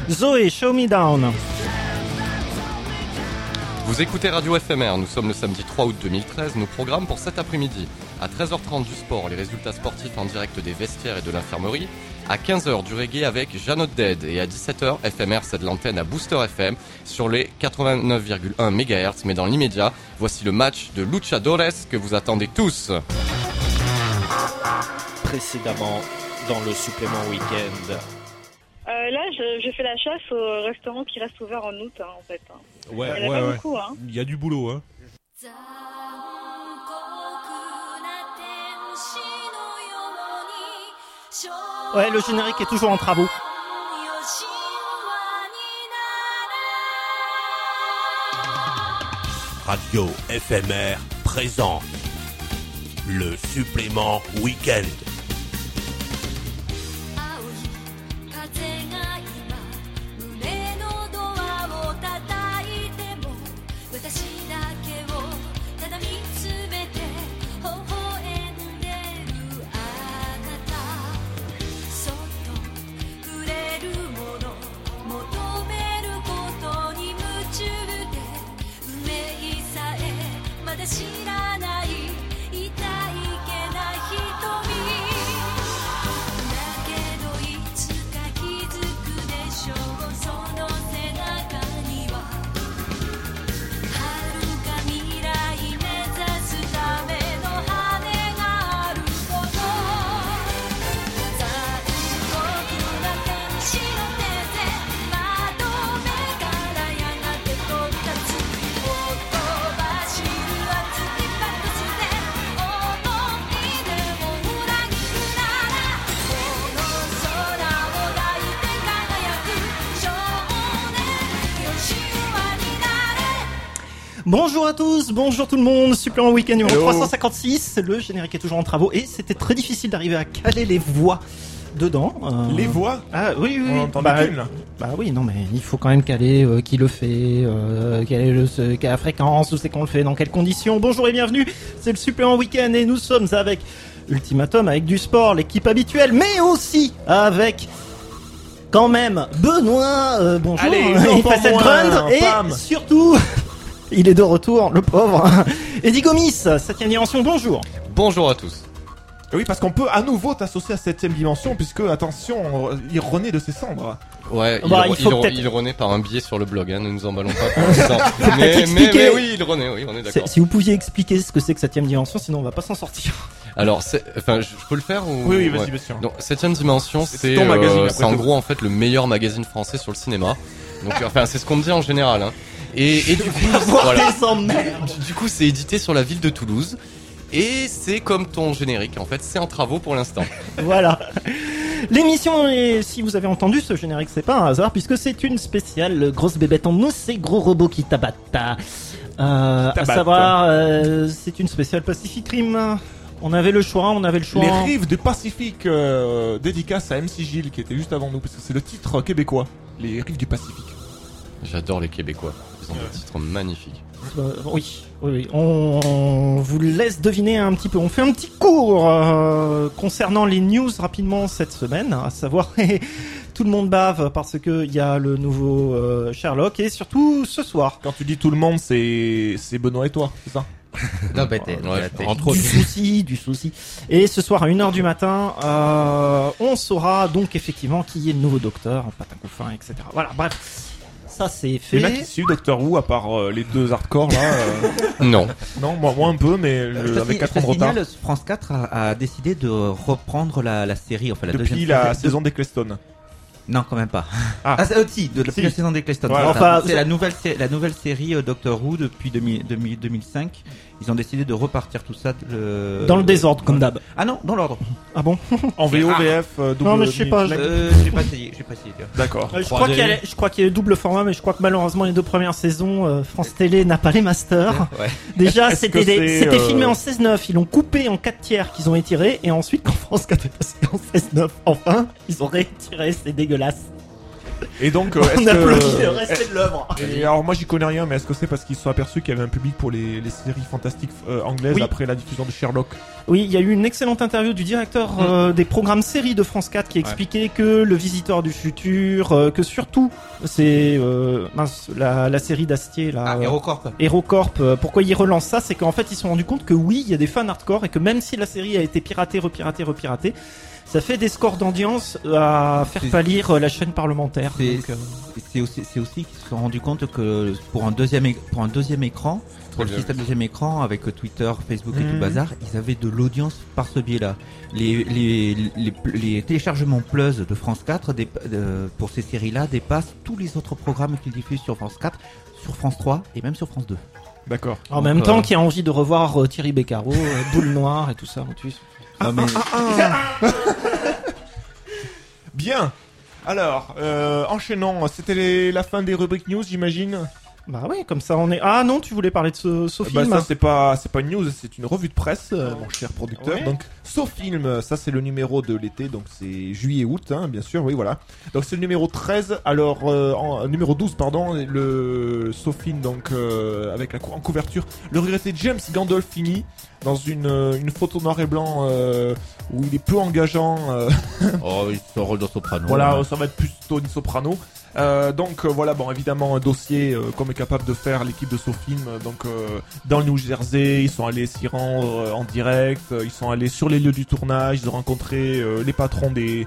Zoé, Show Me Down. Vous écoutez Radio FMR, nous sommes le samedi 3 août 2013, nos programmes pour cet après-midi. À 13h30 du sport, les résultats sportifs en direct des vestiaires et de l'infirmerie. À 15h du reggae avec Jeannot Dead. Et à 17h, FMR cède l'antenne à Booster FM sur les 89,1 MHz. Mais dans l'immédiat, voici le match de Luchadores que vous attendez tous. Précédemment, dans le supplément week-end. Là, je fais la chasse au restaurant qui reste ouvert en août, en fait. Ouais, il y en a pas beaucoup, hein. Il y a du boulot, hein. Ouais, le générique est toujours en travaux. Radio FMR présente le supplément week-end. Bonjour à tous, bonjour tout le monde, supplément week-end numéro 356, le générique est toujours en travaux et c'était très difficile d'arriver à caler les voix dedans. Les voix ? Ah oui, oui, On oui. entend qu'une, là. Bah oui, non mais il faut quand même caler qui le fait, quelle est la fréquence, où c'est qu'on le fait, dans quelles conditions. Bonjour et bienvenue, c'est le supplément week-end et nous sommes avec Ultimatum, avec du sport, l'équipe habituelle, mais aussi avec... quand même, Benoît, bonjour, allez, il fait cette grunt et pam. surtout... il est de retour, le pauvre. Eddie Gomis, 7ème dimension, bonjour. Bonjour à tous. Oui, parce qu'on peut à nouveau t'associer à 7ème dimension, puisque, attention, il renaît de ses cendres. Ouais, Bah, il renaît par un billet sur le blog, hein, ne nous emballons pas pour l'instant. mais oui, il renaît, oui, on est d'accord. Si vous pouviez expliquer ce que c'est que 7ème dimension, sinon on va pas s'en sortir. Alors, je peux le faire ou... Oui, vas-y, bien sûr. Donc, 7ème dimension, c'est ton magazine, c'est en gros, en fait, le meilleur magazine français sur le cinéma. Donc, c'est ce qu'on me dit en général, hein. Et du coup, voilà. Du coup, c'est édité sur la ville de Toulouse. Et c'est comme ton générique, en fait, c'est en travaux pour l'instant. Voilà. L'émission, si vous avez entendu ce générique, c'est pas un hasard, puisque c'est une spéciale grosse bébête en mousse et gros robots qui tabattent. À savoir, c'est une spéciale Pacific Rim. On avait le choix. Les rives du Pacifique, dédicace à MC Gilles, qui était juste avant nous, parce que c'est le titre québécois. Les rives du Pacifique. J'adore les Québécois. Ils ont des titres magnifiques. Oui. On vous laisse deviner un petit peu. On fait un petit cours concernant les news rapidement cette semaine, à savoir tout le monde bave parce que il y a le nouveau Sherlock et surtout ce soir. Quand tu dis tout le monde, c'est Benoît et toi, c'est ça? Non, Entre autres. Du souci. Et ce soir à 1h du matin, on saura donc effectivement qui est le nouveau docteur, patin couffin, etc. Voilà, bref. Ça c'est fait. Il y en a qui suivent Doctor Who, à part les deux hardcore là. Non. Non, moi un peu, mais avec 4 ans de retard. France 4 a décidé de reprendre la série, enfin la Depuis deuxième la saison d'Eccleston. Non, quand même pas. Si, depuis la saison d'Eccleston. Voilà. Enfin, c'est la nouvelle série Doctor Who depuis 2005. Ils ont décidé de repartir tout ça dans le désordre comme d'hab. Ah non, dans l'ordre. Ah bon? En VO, VF, double. Non, mais je sais pas. J'ai pas essayé. D'accord. Je crois qu'il y a le double format, mais je crois que malheureusement les deux premières saisons, France Télé n'a pas les masters. Ouais. Déjà, Est-ce c'était que c'est, filmé en 16:9, ils l'ont coupé en 4 tiers qu'ils ont étiré, et ensuite quand France 4 est passé en 16:9, enfin, ils ont réétiré, c'est dégueulasse. Et donc, On applaudit le respect de l'œuvre. Et alors moi j'y connais rien, mais est-ce que c'est parce qu'ils se sont aperçus qu'il y avait un public pour les séries fantastiques anglaises Oui. après la diffusion de Sherlock? Oui, il y a eu une excellente interview du directeur des programmes séries de France 4 qui expliquait que Le Visiteur du Futur, que surtout c'est la série d'Astier, là, HeroCorp, pourquoi ils relancent ça, c'est qu'en fait ils se sont rendus compte que oui, il y a des fans hardcore et que même si la série a été piratée, repiratée, ça fait des scores d'audience à faire pâlir la chaîne parlementaire. C'est aussi qu'ils se sont rendus compte que pour un deuxième écran, pour le système deuxième écran avec Twitter, Facebook et tout le bazar, ils avaient de l'audience par ce biais-là. Les téléchargements Plus de France 4 pour ces séries-là dépassent tous les autres programmes qu'ils diffusent sur France 4, sur France 3 et même sur France 2. D'accord. En même temps qu'il y a envie de revoir Thierry Beccaro, Boule Noire et tout ça. Bien. Alors, enchaînons. C'était la fin des rubriques news, j'imagine. Bah oui, comme ça on est. Ah non, tu voulais parler de ce film. Ça c'est pas une news, c'est une revue de presse, mon cher producteur. Ouais. Donc SoFilm, ça c'est le numéro de l'été, donc c'est juillet-août, hein, bien sûr, oui voilà. Donc c'est le numéro 13. Alors numéro 12 pardon, le SoFilm donc avec en couverture le regretté James Gandolfini dans une photo noir et blanc où il est peu engageant. Oh, il se rôle dans Soprano. Voilà, ça va être plutôt une soprano. Donc voilà, bon évidemment un dossier comme est capable de faire l'équipe de SoFilm. Donc dans le New Jersey, ils sont allés s'y rendre en direct, ils sont allés sur les lieux du tournage, ils ont rencontré les patrons des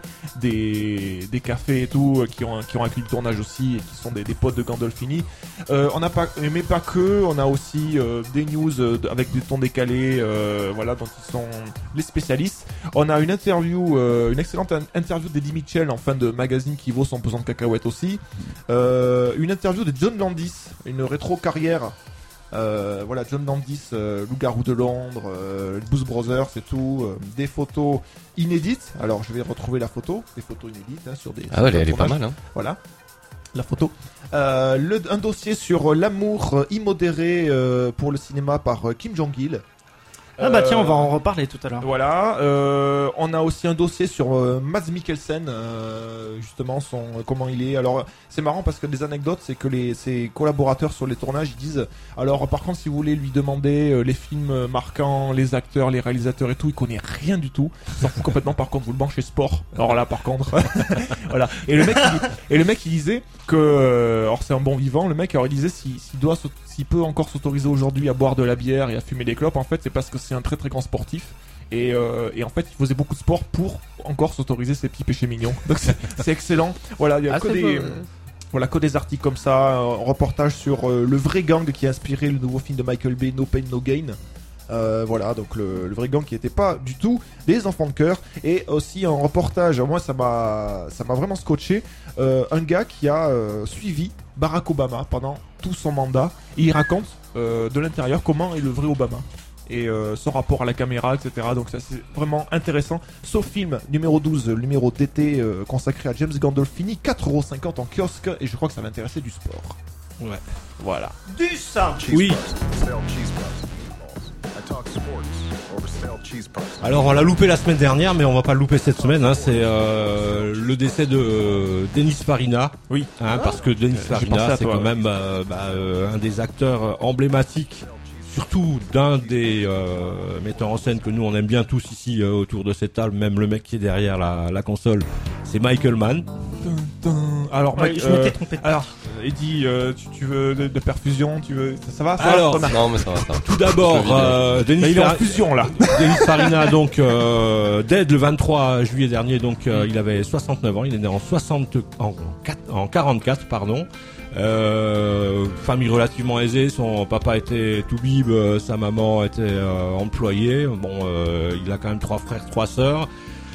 cafés et tout qui ont accueilli le tournage aussi et qui sont des potes de Gandolfini. On n'a pas mais pas que, on a aussi des news avec des tons décalés, voilà, dont ils sont les spécialistes. On a une excellente interview d'Eddie Mitchell en fin de magazine qui vaut son pesant de cacahuètes aussi. Une interview de John Landis, une rétro carrière. Voilà, John Landis, Loup-garou de Londres, Blues Brothers et tout. Des photos inédites. Alors je vais retrouver la photo. Des photos inédites hein, sur des. Ah ouais, elle est pas mal. Hein. Voilà. La photo. Un dossier sur l'amour immodéré pour le cinéma par Kim Jong-il. Ah bah tiens, on va en reparler tout à l'heure. Voilà, on a aussi un dossier sur Mads Mikkelsen, justement comment il est. Alors c'est marrant parce que des anecdotes, c'est que ses collaborateurs sur les tournages ils disent. Alors par contre, si vous voulez lui demander les films marquants, les acteurs, les réalisateurs et tout, il connaît rien du tout. Il s'en fout complètement. Par contre, vous le banchez sport. Alors là, par contre, voilà. Et le mec il disait que, alors c'est un bon vivant. Le mec alors il disait s'il peut encore s'autoriser aujourd'hui à boire de la bière et à fumer des clopes, en fait, c'est parce que c'est un très très grand sportif. Et en fait, il faisait beaucoup de sport pour encore s'autoriser ses petits péchés mignons. Donc c'est excellent. Voilà, il y a que des articles comme ça, un reportage sur le vrai gang qui a inspiré le nouveau film de Michael Bay, No Pain No Gain. Voilà, donc le vrai gang qui n'était pas du tout des enfants de cœur. Et aussi un reportage, moi ça m'a vraiment scotché, un gars qui a suivi Barack Obama pendant tout son mandat. Et il raconte de l'intérieur comment est le vrai Obama et son rapport à la caméra, etc. Donc ça c'est vraiment intéressant. SoFilm numéro 12, le numéro d'été consacré à James Gandolfini, 4,50€ en kiosque. Et je crois que ça va intéresser du sport. Ouais. Voilà. Du sang. Oui. Alors on l'a loupé la semaine dernière, mais on va pas le louper cette semaine. Hein. C'est le décès de Denis Farina. Oui. Hein, parce que Denis Farina, c'est quand même un des acteurs emblématiques, surtout d'un des metteurs en scène que nous on aime bien tous ici autour de cette table. Même le mec qui est derrière la console, c'est Michael Mann. Alors, Ouais, je m'étais trompé. Alors, Eddie, tu veux de perfusion, ça va ça Alors, va Non, mais ça va. tout d'abord, Denis il est en fusion là. Denis Farina, donc dead le 23 juillet dernier, donc il avait 69 ans, il est né en 44, pardon. Famille relativement aisée, son papa était toubib, sa maman était employée. Bon, il a quand même 3 frères, 3 sœurs.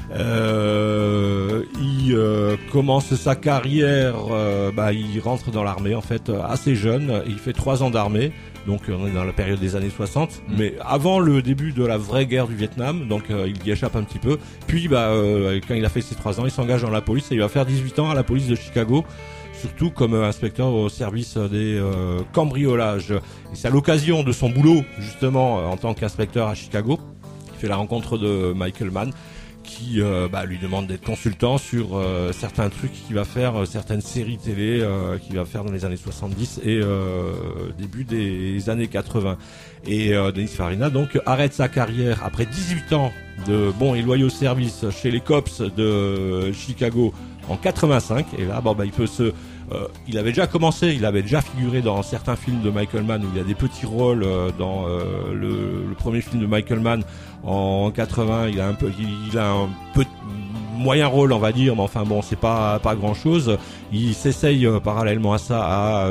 Il commence sa carrière, il rentre dans l'armée en fait assez jeune. Il fait 3 ans d'armée, donc on est dans la période des années 60, mais avant le début de la vraie guerre du Vietnam, donc il y échappe un petit peu. Puis quand il a fait ses 3 ans, il s'engage dans la police et il va faire 18 ans à la police de Chicago, surtout comme inspecteur au service des cambriolages. Et c'est à l'occasion de son boulot justement en tant qu'inspecteur à Chicago, il fait la rencontre de Michael Mann, qui lui demande d'être consultant sur certains trucs qu'il va faire, certaines séries télé qu'il va faire dans les années 70 et début des années 80. Et Dennis Farina donc arrête sa carrière après 18 ans de bons et loyaux services chez les Cops de Chicago en 85. Et là, il peut il avait déjà commencé, il avait déjà figuré dans certains films de Michael Mann où il a des petits rôles dans le premier film de Michael Mann en 80. Il a un peu moyen rôle, on va dire, mais enfin bon, c'est pas grand chose. Il s'essaye parallèlement à ça à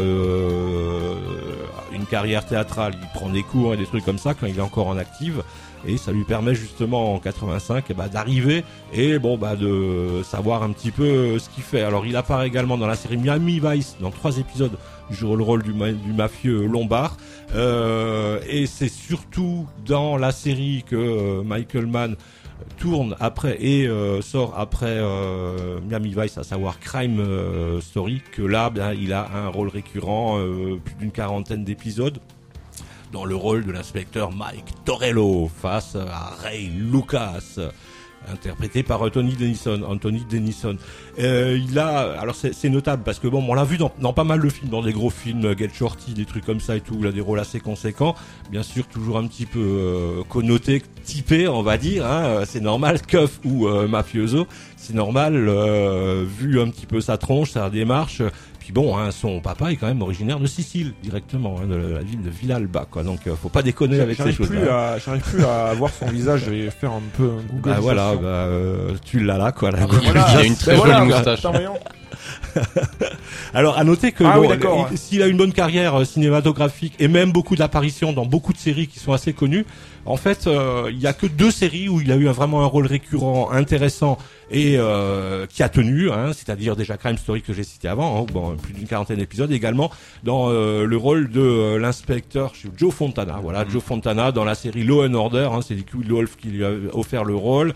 une carrière théâtrale. Il prend des cours et des trucs comme ça quand il est encore en active. Et ça lui permet justement en 85 d'arriver et de savoir un petit peu ce qu'il fait. Alors il apparaît également dans la série Miami Vice dans 3 épisodes, il joue le rôle du mafieux Lombard. Et c'est surtout dans la série que Michael Mann tourne après et sort après Miami Vice, à savoir Crime Story, que là il a un rôle récurrent, plus d'une 40aine d'épisodes, dans le rôle de l'inspecteur Mike Torello face à Ray Lucas, interprété par Anthony Dennison. Alors c'est notable parce que on l'a vu dans pas mal de films, dans des gros films, Get Shorty, des trucs comme ça et tout, il a des rôles assez conséquents, bien sûr toujours un petit peu connoté, typé, on va dire, c'est normal, keuf ou mafioso, c'est normal, vu un petit peu sa tronche, sa démarche. Puis son papa est quand même originaire de Sicile, directement, de la ville de Villalba, quoi. Donc, faut pas déconner avec ces choses-là. J'arrive plus à voir son visage. Je vais faire un peu un Google. Tu l'as là, quoi. Il a une très jolie moustache. Alors, à noter que s'il a une bonne carrière cinématographique et même beaucoup d'apparitions dans beaucoup de séries qui sont assez connues, en fait, il y a que 2 séries où il a eu vraiment un rôle récurrent intéressant et qui a tenu, c'est-à-dire déjà Crime Story que j'ai cité avant, plus d'une 40aine d'épisodes, également dans le rôle de l'inspecteur Joe Fontana. Voilà, Joe Fontana dans la série Law and Order, c'est Liquid Wolf qui lui a offert le rôle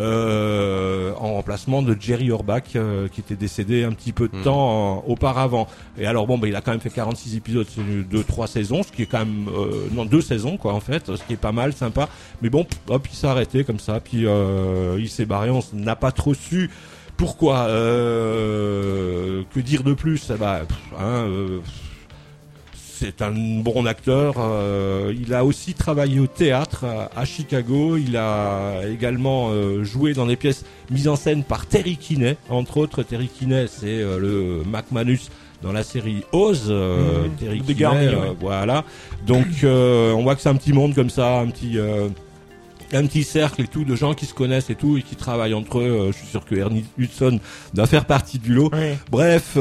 en remplacement de Jerry Orbach qui était décédé un petit peu de temps auparavant. Et alors il a quand même fait 46 épisodes de 3 saisons, ce qui est quand même 2 saisons quoi en fait, ce qui est pas mal, sympa. Mais il s'est arrêté comme ça, puis il s'est barré, on n'a pas trop su pourquoi. Que dire de plus? C'est un bon acteur. Il a aussi travaillé au théâtre à Chicago. Il a également joué dans des pièces mises en scène par Terry Kinney. Entre autres, Terry Kinney, c'est le McManus dans la série Oz. Terry Kinney, voilà. Donc, on voit que c'est un petit monde comme ça, un petit cercle et tout de gens qui se connaissent et tout et qui travaillent entre eux. Je suis sûr que Ernie Hudson doit faire partie du lot. Oui. Bref,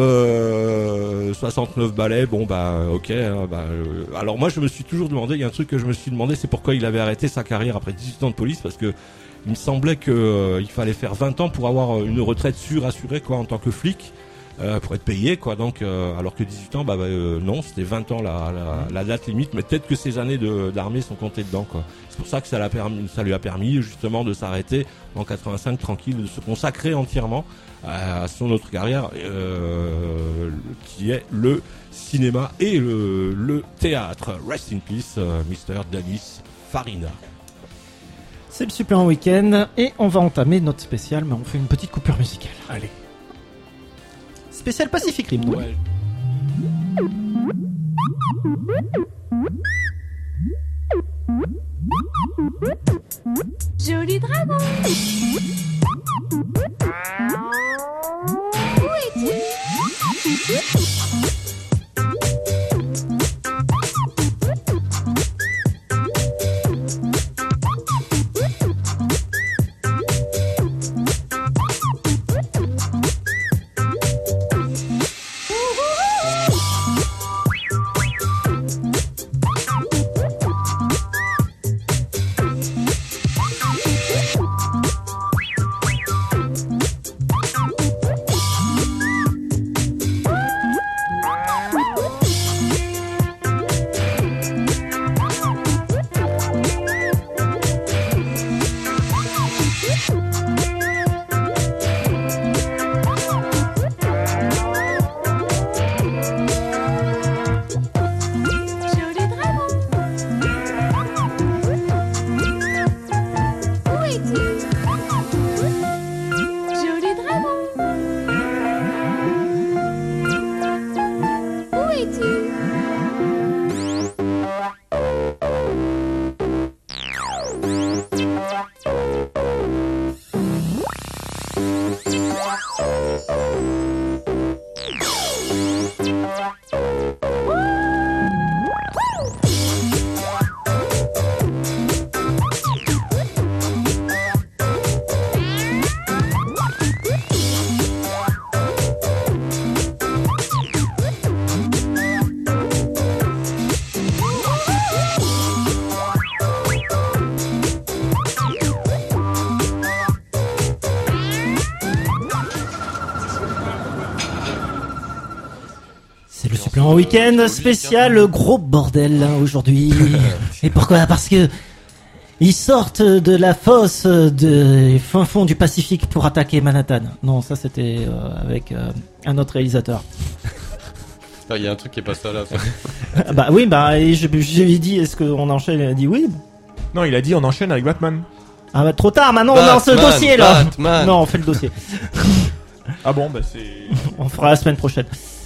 69 ballets. Alors moi je me suis toujours demandé, il y a un truc que je me suis demandé, c'est pourquoi il avait arrêté sa carrière après 18 ans de police, parce que il me semblait que il fallait faire 20 ans pour avoir une retraite sûre, assurée quoi en tant que flic. Pour être payé quoi, donc alors que 18 ans non, c'était 20 ans la date limite, mais peut-être que ces années d'armée sont comptées dedans quoi. C'est pour ça que ça lui a permis justement de s'arrêter en 85 tranquille, de se consacrer entièrement à son autre carrière qui est le cinéma et le théâtre. Rest in peace Mr. Dennis Farina. C'est le Super Week-end et on va entamer notre spécial, mais on fait une petite coupure musicale. Allez. Spécial Pacific Rim. Ouais. Joli dragon. Où es-tu? En week-end spécial, gros bordel hein, aujourd'hui. Et pourquoi ? Parce que ils sortent de la fosse de fin fond du Pacifique pour attaquer Manhattan. Non, ça c'était avec un autre réalisateur. Il y a un truc qui est passé à la fin. Bah oui, bah et je lui ai dit est-ce qu'on enchaîne ? Il a dit oui. Non, il a dit on enchaîne avec Batman. Ah bah trop tard, maintenant on lance le dossier là. Non, on fait le dossier. Ah bon, bah c'est... On fera la semaine prochaine.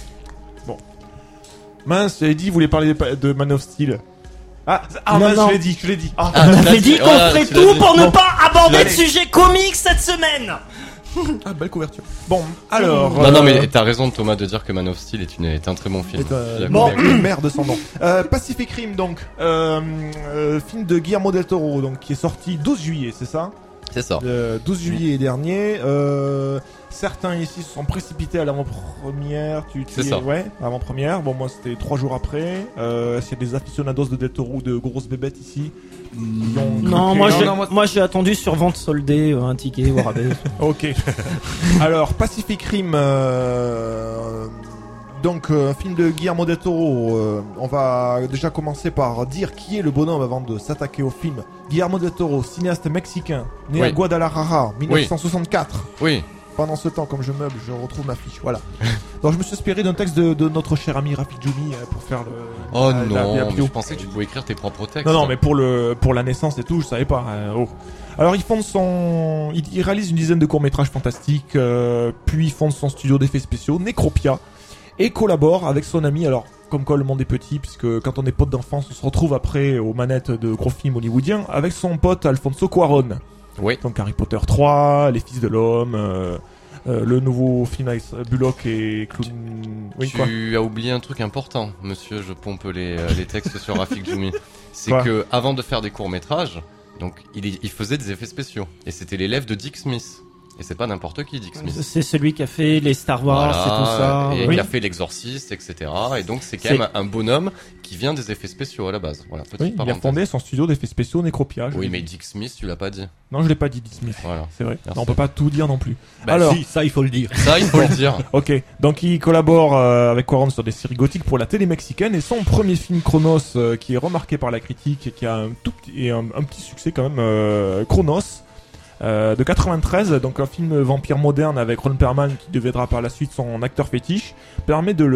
Mince, j'avais dit, vous voulez parler de Man of Steel. Ah non, mince, non. je l'ai dit. On avait dit qu'on ferait tout pour ne pas aborder Allez. de sujet comique cette semaine. Ah, belle couverture. Bon, alors... Non, mais t'as raison Thomas de dire que Man of Steel est un très bon film. Bon, mère de son nom. Pacific Rim, donc. Film de Guillermo del Toro, donc, qui est sorti 12 juillet, c'est ça ? C'est ça. 12 juillet dernier. Certains ici se sont précipités à l'avant-première. C'est ça. Ouais, avant-première. Bon, moi c'était 3 jours après. S'il y a des aficionados de Del Toro, de grosses bébêtes ici. Non, moi j'ai attendu sur vente soldée un ticket au rabais. Ok. Alors, Pacific Rim. Donc, un film de Guillermo del Toro. On va déjà commencer par dire qui est le bonhomme avant de s'attaquer au film. Guillermo del Toro, cinéaste mexicain, né à Guadalajara, 1964. Oui. Pendant ce temps, comme je meuble, je retrouve ma fiche. Voilà. Donc, je me suis inspiré d'un texte de notre cher ami Rafik Djoumi pour faire le. Oh la non, bio. je pensais que tu pouvais écrire tes propres textes. Non, mais pour la naissance et tout, je savais pas. Alors, il réalise une dizaine de courts-métrages fantastiques, puis il fonde son studio d'effets spéciaux, Necropia, et collabore avec son ami. Alors, comme quoi le monde est petit, puisque quand on est pote d'enfance, on se retrouve après aux manettes de gros films hollywoodiens avec son pote Alfonso Cuarón. Oui. Donc Harry Potter 3, Les Fils de l'Homme, le nouveau film avec Bullock et Clooney. Oui, quoi. Tu as oublié un truc important, monsieur, je pompe les textes sur Rafik Djoumi. C'est Quoi que avant de faire des courts-métrages, donc il faisait des effets spéciaux. Et c'était l'élève de Dick Smith. Et c'est pas n'importe qui, Dick Smith. C'est celui qui a fait les Star Wars et tout ça. Et Oui. qui a fait l'Exorciste, etc. Et donc c'est quand même un bonhomme qui vient des effets spéciaux à la base. Voilà, petite Oui, il a parenthèse. fondé son studio d'effets spéciaux Necropia. Oui, mais Dick Smith, tu l'as pas dit. Non, je l'ai pas dit, Dick Smith. Voilà. C'est vrai. Merci. Non, on peut pas tout dire non plus. Bah Alors, si, ça il faut le dire. Ça, il faut le dire. ok. Donc il collabore avec Cuarón sur des séries gothiques pour la télé mexicaine et son premier film Chronos, qui est remarqué par la critique et qui a un petit succès quand même, Chronos. De 93, donc un film vampire moderne avec Ron Perlman qui deviendra par la suite son acteur fétiche, permet qu'il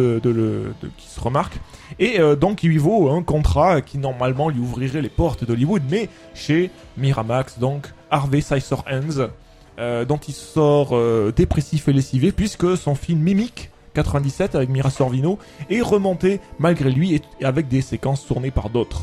se remarque et donc il lui vaut un contrat qui normalement lui ouvrirait les portes d'Hollywood, mais chez Miramax, donc Harvey Scissorhands, dont il sort dépressif et lessivé puisque son film Mimic 97 avec Mira Sorvino est remonté malgré lui et avec des séquences tournées par d'autres.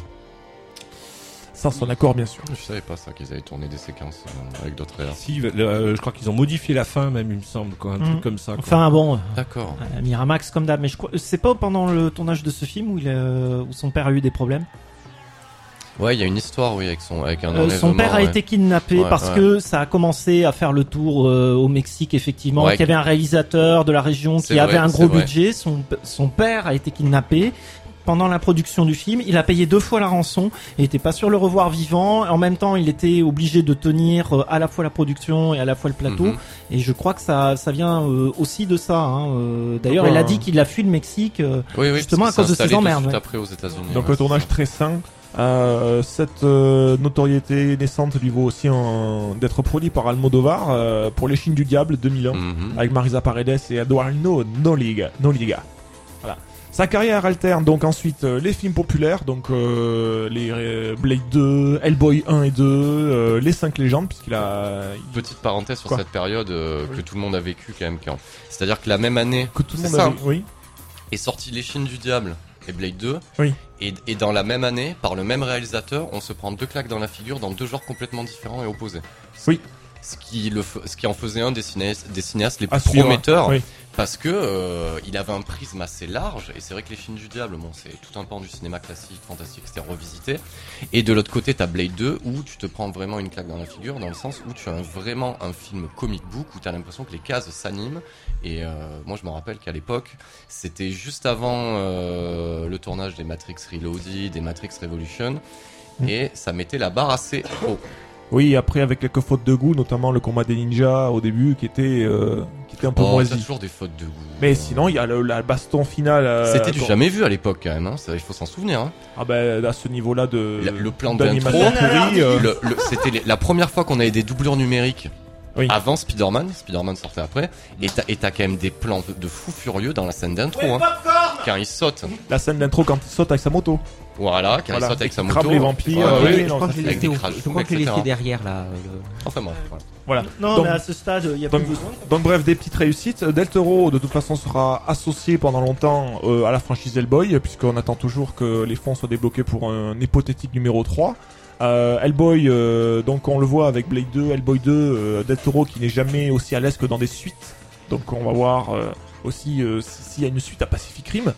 Sans son accord, bien sûr. Je savais pas ça, qu'ils avaient tourné des séquences avec d'autres réels. Si, je crois qu'ils ont modifié la fin même, il me semble, quoi, un truc comme ça. Quoi. Enfin bon, D'accord. Miramax comme d'hab, mais je crois c'est pas pendant le tournage de ce film où son père a eu des problèmes. Ouais, il y a une histoire, oui, avec un enlèvement. Son père a été kidnappé parce que ça a commencé à faire le tour au Mexique, effectivement. Ouais. Qu'il y avait un réalisateur de la région qui avait un gros budget. Son père a été kidnappé. Pendant la production du film, il a payé 2 fois la rançon et était pas sûr de le revoir vivant. En même temps, il était obligé de tenir à la fois la production et à la fois le plateau. Et je crois que ça vient aussi de ça. Hein. D'ailleurs, il a dit qu'il a fui le Mexique justement à cause de ses emmerdes. Après aux États-Unis. Donc un tournage très sain. Cette notoriété naissante lui vaut aussi d'être produit par Almodovar pour Les Chines du Diable 2001 avec Marisa Paredes et Eduardo Noriega. Voilà. Sa carrière alterne donc ensuite les films populaires, donc les Blade 2, Hellboy 1 et 2, les 5 légendes, puisqu'il a... Petite parenthèse sur cette période que tout le monde a vécu quand même. C'est-à-dire que la même année que tout le monde a vécu, est sorti Les Chines du Diable et Blade 2. Oui. Et dans la même année, par le même réalisateur, on se prend 2 claques dans la figure dans 2 genres complètement différents et opposés. Oui. ce qui en faisait un des cinéastes les plus À suivre, prometteurs. oui. Parce que il avait un prisme assez large, et c'est vrai que les films du diable, bon, c'est tout un pan du cinéma classique, fantastique, c'était revisité. Et de l'autre côté, t'as Blade 2, où tu te prends vraiment une claque dans la figure, dans le sens où tu as vraiment un film comic book, où t'as l'impression que les cases s'animent. Et moi, je me rappelle qu'à l'époque, c'était juste avant le tournage des Matrix Reloaded, des Matrix Revolution, et ça mettait la barre assez haut. Oui, après avec quelques fautes de goût, notamment le combat des ninjas au début qui était un peu Oh, moisi. t'as toujours des fautes de goût. Mais sinon, il y a la baston finale. C'était du bon. jamais vu à l'époque quand même, hein. Il faut s'en souvenir. Hein. Ah ben à ce niveau-là de Le plan d'animation d'intro, pourrie, c'était la première fois qu'on avait des doublures numériques. Oui. Avant Spider-Man sortait après, et t'as quand même des plans de fou furieux dans la scène d'intro, hein, quand il saute. la scène d'intro quand il saute avec sa moto. Voilà, quand il saute avec sa moto. Crabe les vampires. Ouais, oui, Je non, crois ça, que je c'est- avec l'ai des laissé, crashs, je crois que je l'ai etc. laissé derrière là. Enfin bref, voilà. Voilà. Non, Donc- mais à ce stade, il y a donc- plus besoin. Donc bref, des petites réussites. Del Toro, de toute façon, sera associé pendant longtemps à la franchise Hellboy, puisqu'on attend toujours que les fonds soient débloqués pour un hypothétique numéro 3. Hellboy, donc on le voit avec Blade 2, Hellboy 2, Del Toro qui n'est jamais aussi à l'aise que dans des suites. Donc on va voir aussi s'il y a une suite à Pacific Rim.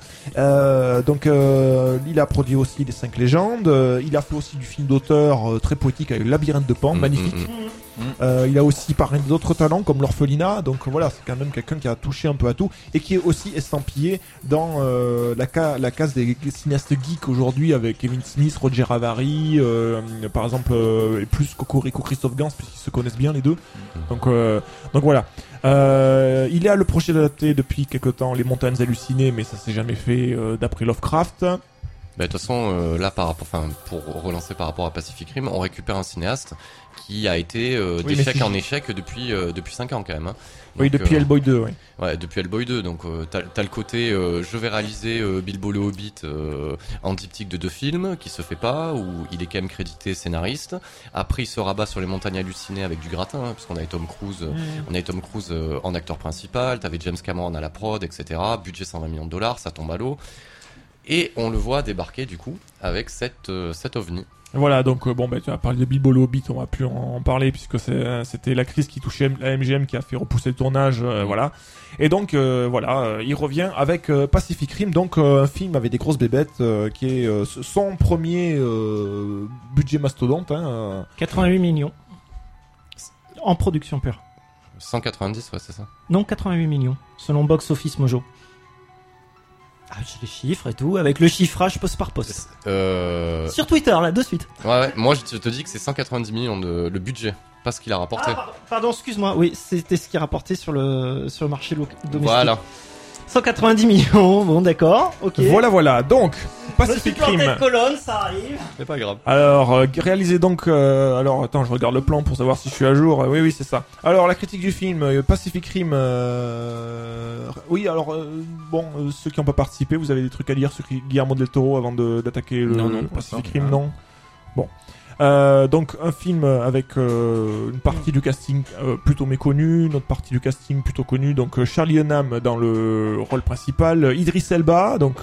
Il a produit aussi les 5 légendes. Il a fait aussi du film d'auteur très poétique avec le Labyrinthe de Pan, magnifique. Il a aussi parlé d'autres talents comme l'orphelinat, donc voilà, c'est quand même quelqu'un qui a touché un peu à tout et qui est aussi estampillé dans la case des cinéastes geeks aujourd'hui avec Kevin Smith, Roger Avary, par exemple, et plus Cocorico, Christophe Gans, puisqu'ils se connaissent bien les deux. Donc voilà. Il a le projet d'adapter depuis quelque temps Les Montagnes Hallucinées, mais ça s'est jamais fait d'après Lovecraft. Bah, de toute façon, là, pour relancer par rapport à Pacific Rim, on récupère un cinéaste qui a été mais d'échec si- en échec depuis 5 ans quand même. Hein. Oui, Donc, depuis Hellboy 2, oui. Ouais, depuis Hellboy 2. Donc, t'as le côté, je vais réaliser Bilbo le Hobbit en diptyque de 2 films, qui se fait pas, où il est quand même crédité scénariste. Après, il se rabat sur Les Montagnes Hallucinées avec du gratin, hein, puisqu'on avait Tom Cruise, en acteur principal, t'avais James Cameron à la prod, etc. Budget $120 millions, ça tombe à l'eau. Et on le voit débarquer du coup avec cet ovni. Voilà, donc tu as parlé de Bilbo le Hobbit, on va plus en parler puisque c'était la crise qui touchait la MGM qui a fait repousser le tournage, voilà. Et donc il revient avec Pacific Rim, donc un film avec des grosses bébêtes qui est son premier budget mastodonte. 88 millions. En production pure. 190, ouais, c'est ça. Non, 88 millions, selon Box Office Mojo. Ah, j'ai les chiffres et tout, avec le chiffrage post par post. Sur Twitter, là, de suite. Ouais, moi je te dis que c'est 190 millions le budget, pas ce qu'il a rapporté. Ah, pardon, excuse-moi. Oui, c'était ce qui est rapporté sur le marché domestique. Voilà. 190 millions, bon d'accord, ok. Voilà, donc Pacific Je me suis planté Rim. de colonne, ça arrive. C'est pas grave. Alors, réalisé donc... alors, attends, je regarde le plan pour savoir si je suis à jour. Oui, c'est ça. Alors, la critique du film, Pacific Rim... Oui, alors, ceux qui n'ont pas participé, vous avez des trucs à dire sur Guillermo del Toro avant d'attaquer le Non, Pacific pas Rim, non. Bon. Donc, un film avec une partie du casting plutôt méconnue, une autre partie du casting plutôt connue. Donc, Charlie Hunnam dans le rôle principal, Idris Elba, donc...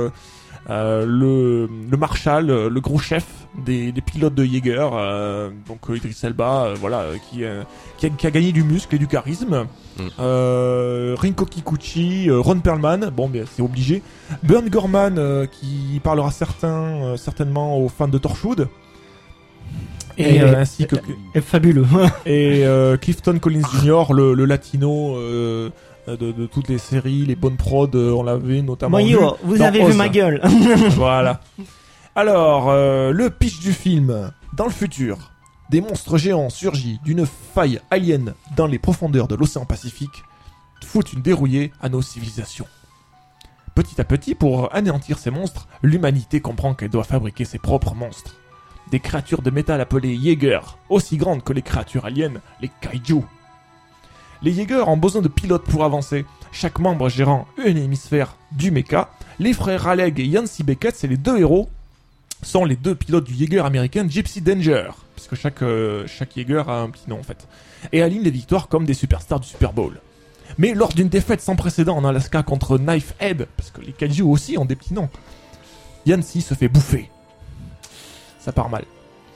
le marshal, le gros chef des pilotes de Jaeger, donc Idris Elba, qui a gagné du muscle et du charisme. Rinko Kikuchi, Ron Perlman, bien c'est obligé. Burn Gorman qui parlera certainement aux fans de Torchwood. Et ainsi que Fabuleux. et Clifton Collins Jr., le latino. De toutes les séries, les bonnes prods, on l'avait notamment vu Bon, vous dans avez Oz. vu ma gueule. Voilà. Alors, le pitch du film. Dans le futur, des monstres géants surgis d'une faille alien dans les profondeurs de l'océan Pacifique foutent une dérouillée à nos civilisations. Petit à petit, pour anéantir ces monstres, l'humanité comprend qu'elle doit fabriquer ses propres monstres. Des créatures de métal appelées Jaeger, aussi grandes que les créatures aliens, les kaiju. Les Jaeger ont besoin de pilotes pour avancer, chaque membre gérant un hémisphère du mecha. Les frères Raleigh et Yancy Beckett, c'est les deux héros, sont les deux pilotes du Jaeger américain Gypsy Danger, puisque chaque Jaeger a un petit nom en fait, et alignent les victoires comme des superstars du Super Bowl. Mais lors d'une défaite sans précédent en Alaska contre Knife Head, parce que les kaiju aussi ont des petits noms, Yancy se fait bouffer. Ça part mal.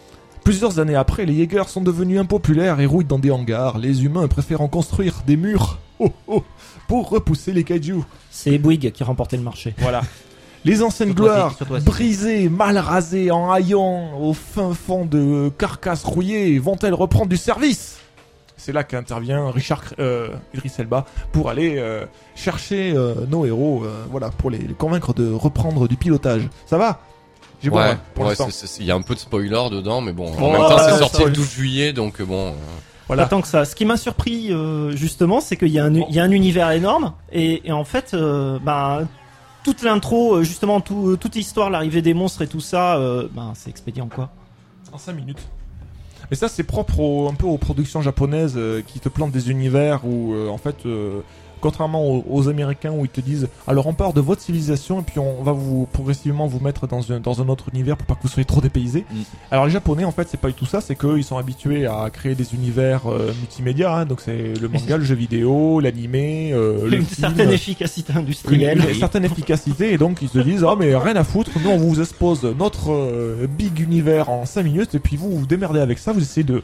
Plusieurs années après, les Jaegers sont devenus impopulaires et rouillent dans des hangars, les humains préférant construire des murs pour repousser les kaiju. C'est Bouygues qui remportait le marché. Voilà. Les anciennes Surtout gloires, assis, surtout assis. brisées, mal rasées, en haillons, au fin fond de carcasses rouillées, vont-elles reprendre du service ? C'est là qu'intervient Idris Elba pour aller chercher nos héros, voilà, pour les convaincre de reprendre du pilotage. Ça va ? J'ai bon, pour l'instant. Il y a un peu de spoiler dedans, mais bon, en Oh, même temps, c'est ouais, sorti ça, le 12 juillet, donc bon. Voilà. Pas tant que ça. Ce qui m'a surpris justement, c'est qu'il y a un univers énorme et en fait, toute l'intro, justement, toute l'histoire, l'arrivée des monstres et tout ça, c'est expédié en quoi ? En 5 minutes. Mais ça, c'est propre un peu aux productions japonaises qui te plantent des univers où, en fait, contrairement aux Américains où ils te disent alors on part de votre civilisation et puis on va vous progressivement vous mettre dans un autre univers pour pas que vous soyez trop dépaysés. Alors les Japonais, en fait, c'est pas du tout ça, c'est qu'eux, ils sont habitués à créer des univers multimédia, hein, donc c'est le manga, le jeu vidéo, l'animé, le Une film, certaine efficacité industrielle. une certaine efficacité, et donc ils se disent ah mais rien à foutre, nous on vous expose notre big univers en 5 minutes et puis vous vous démerdez avec ça, vous essayez de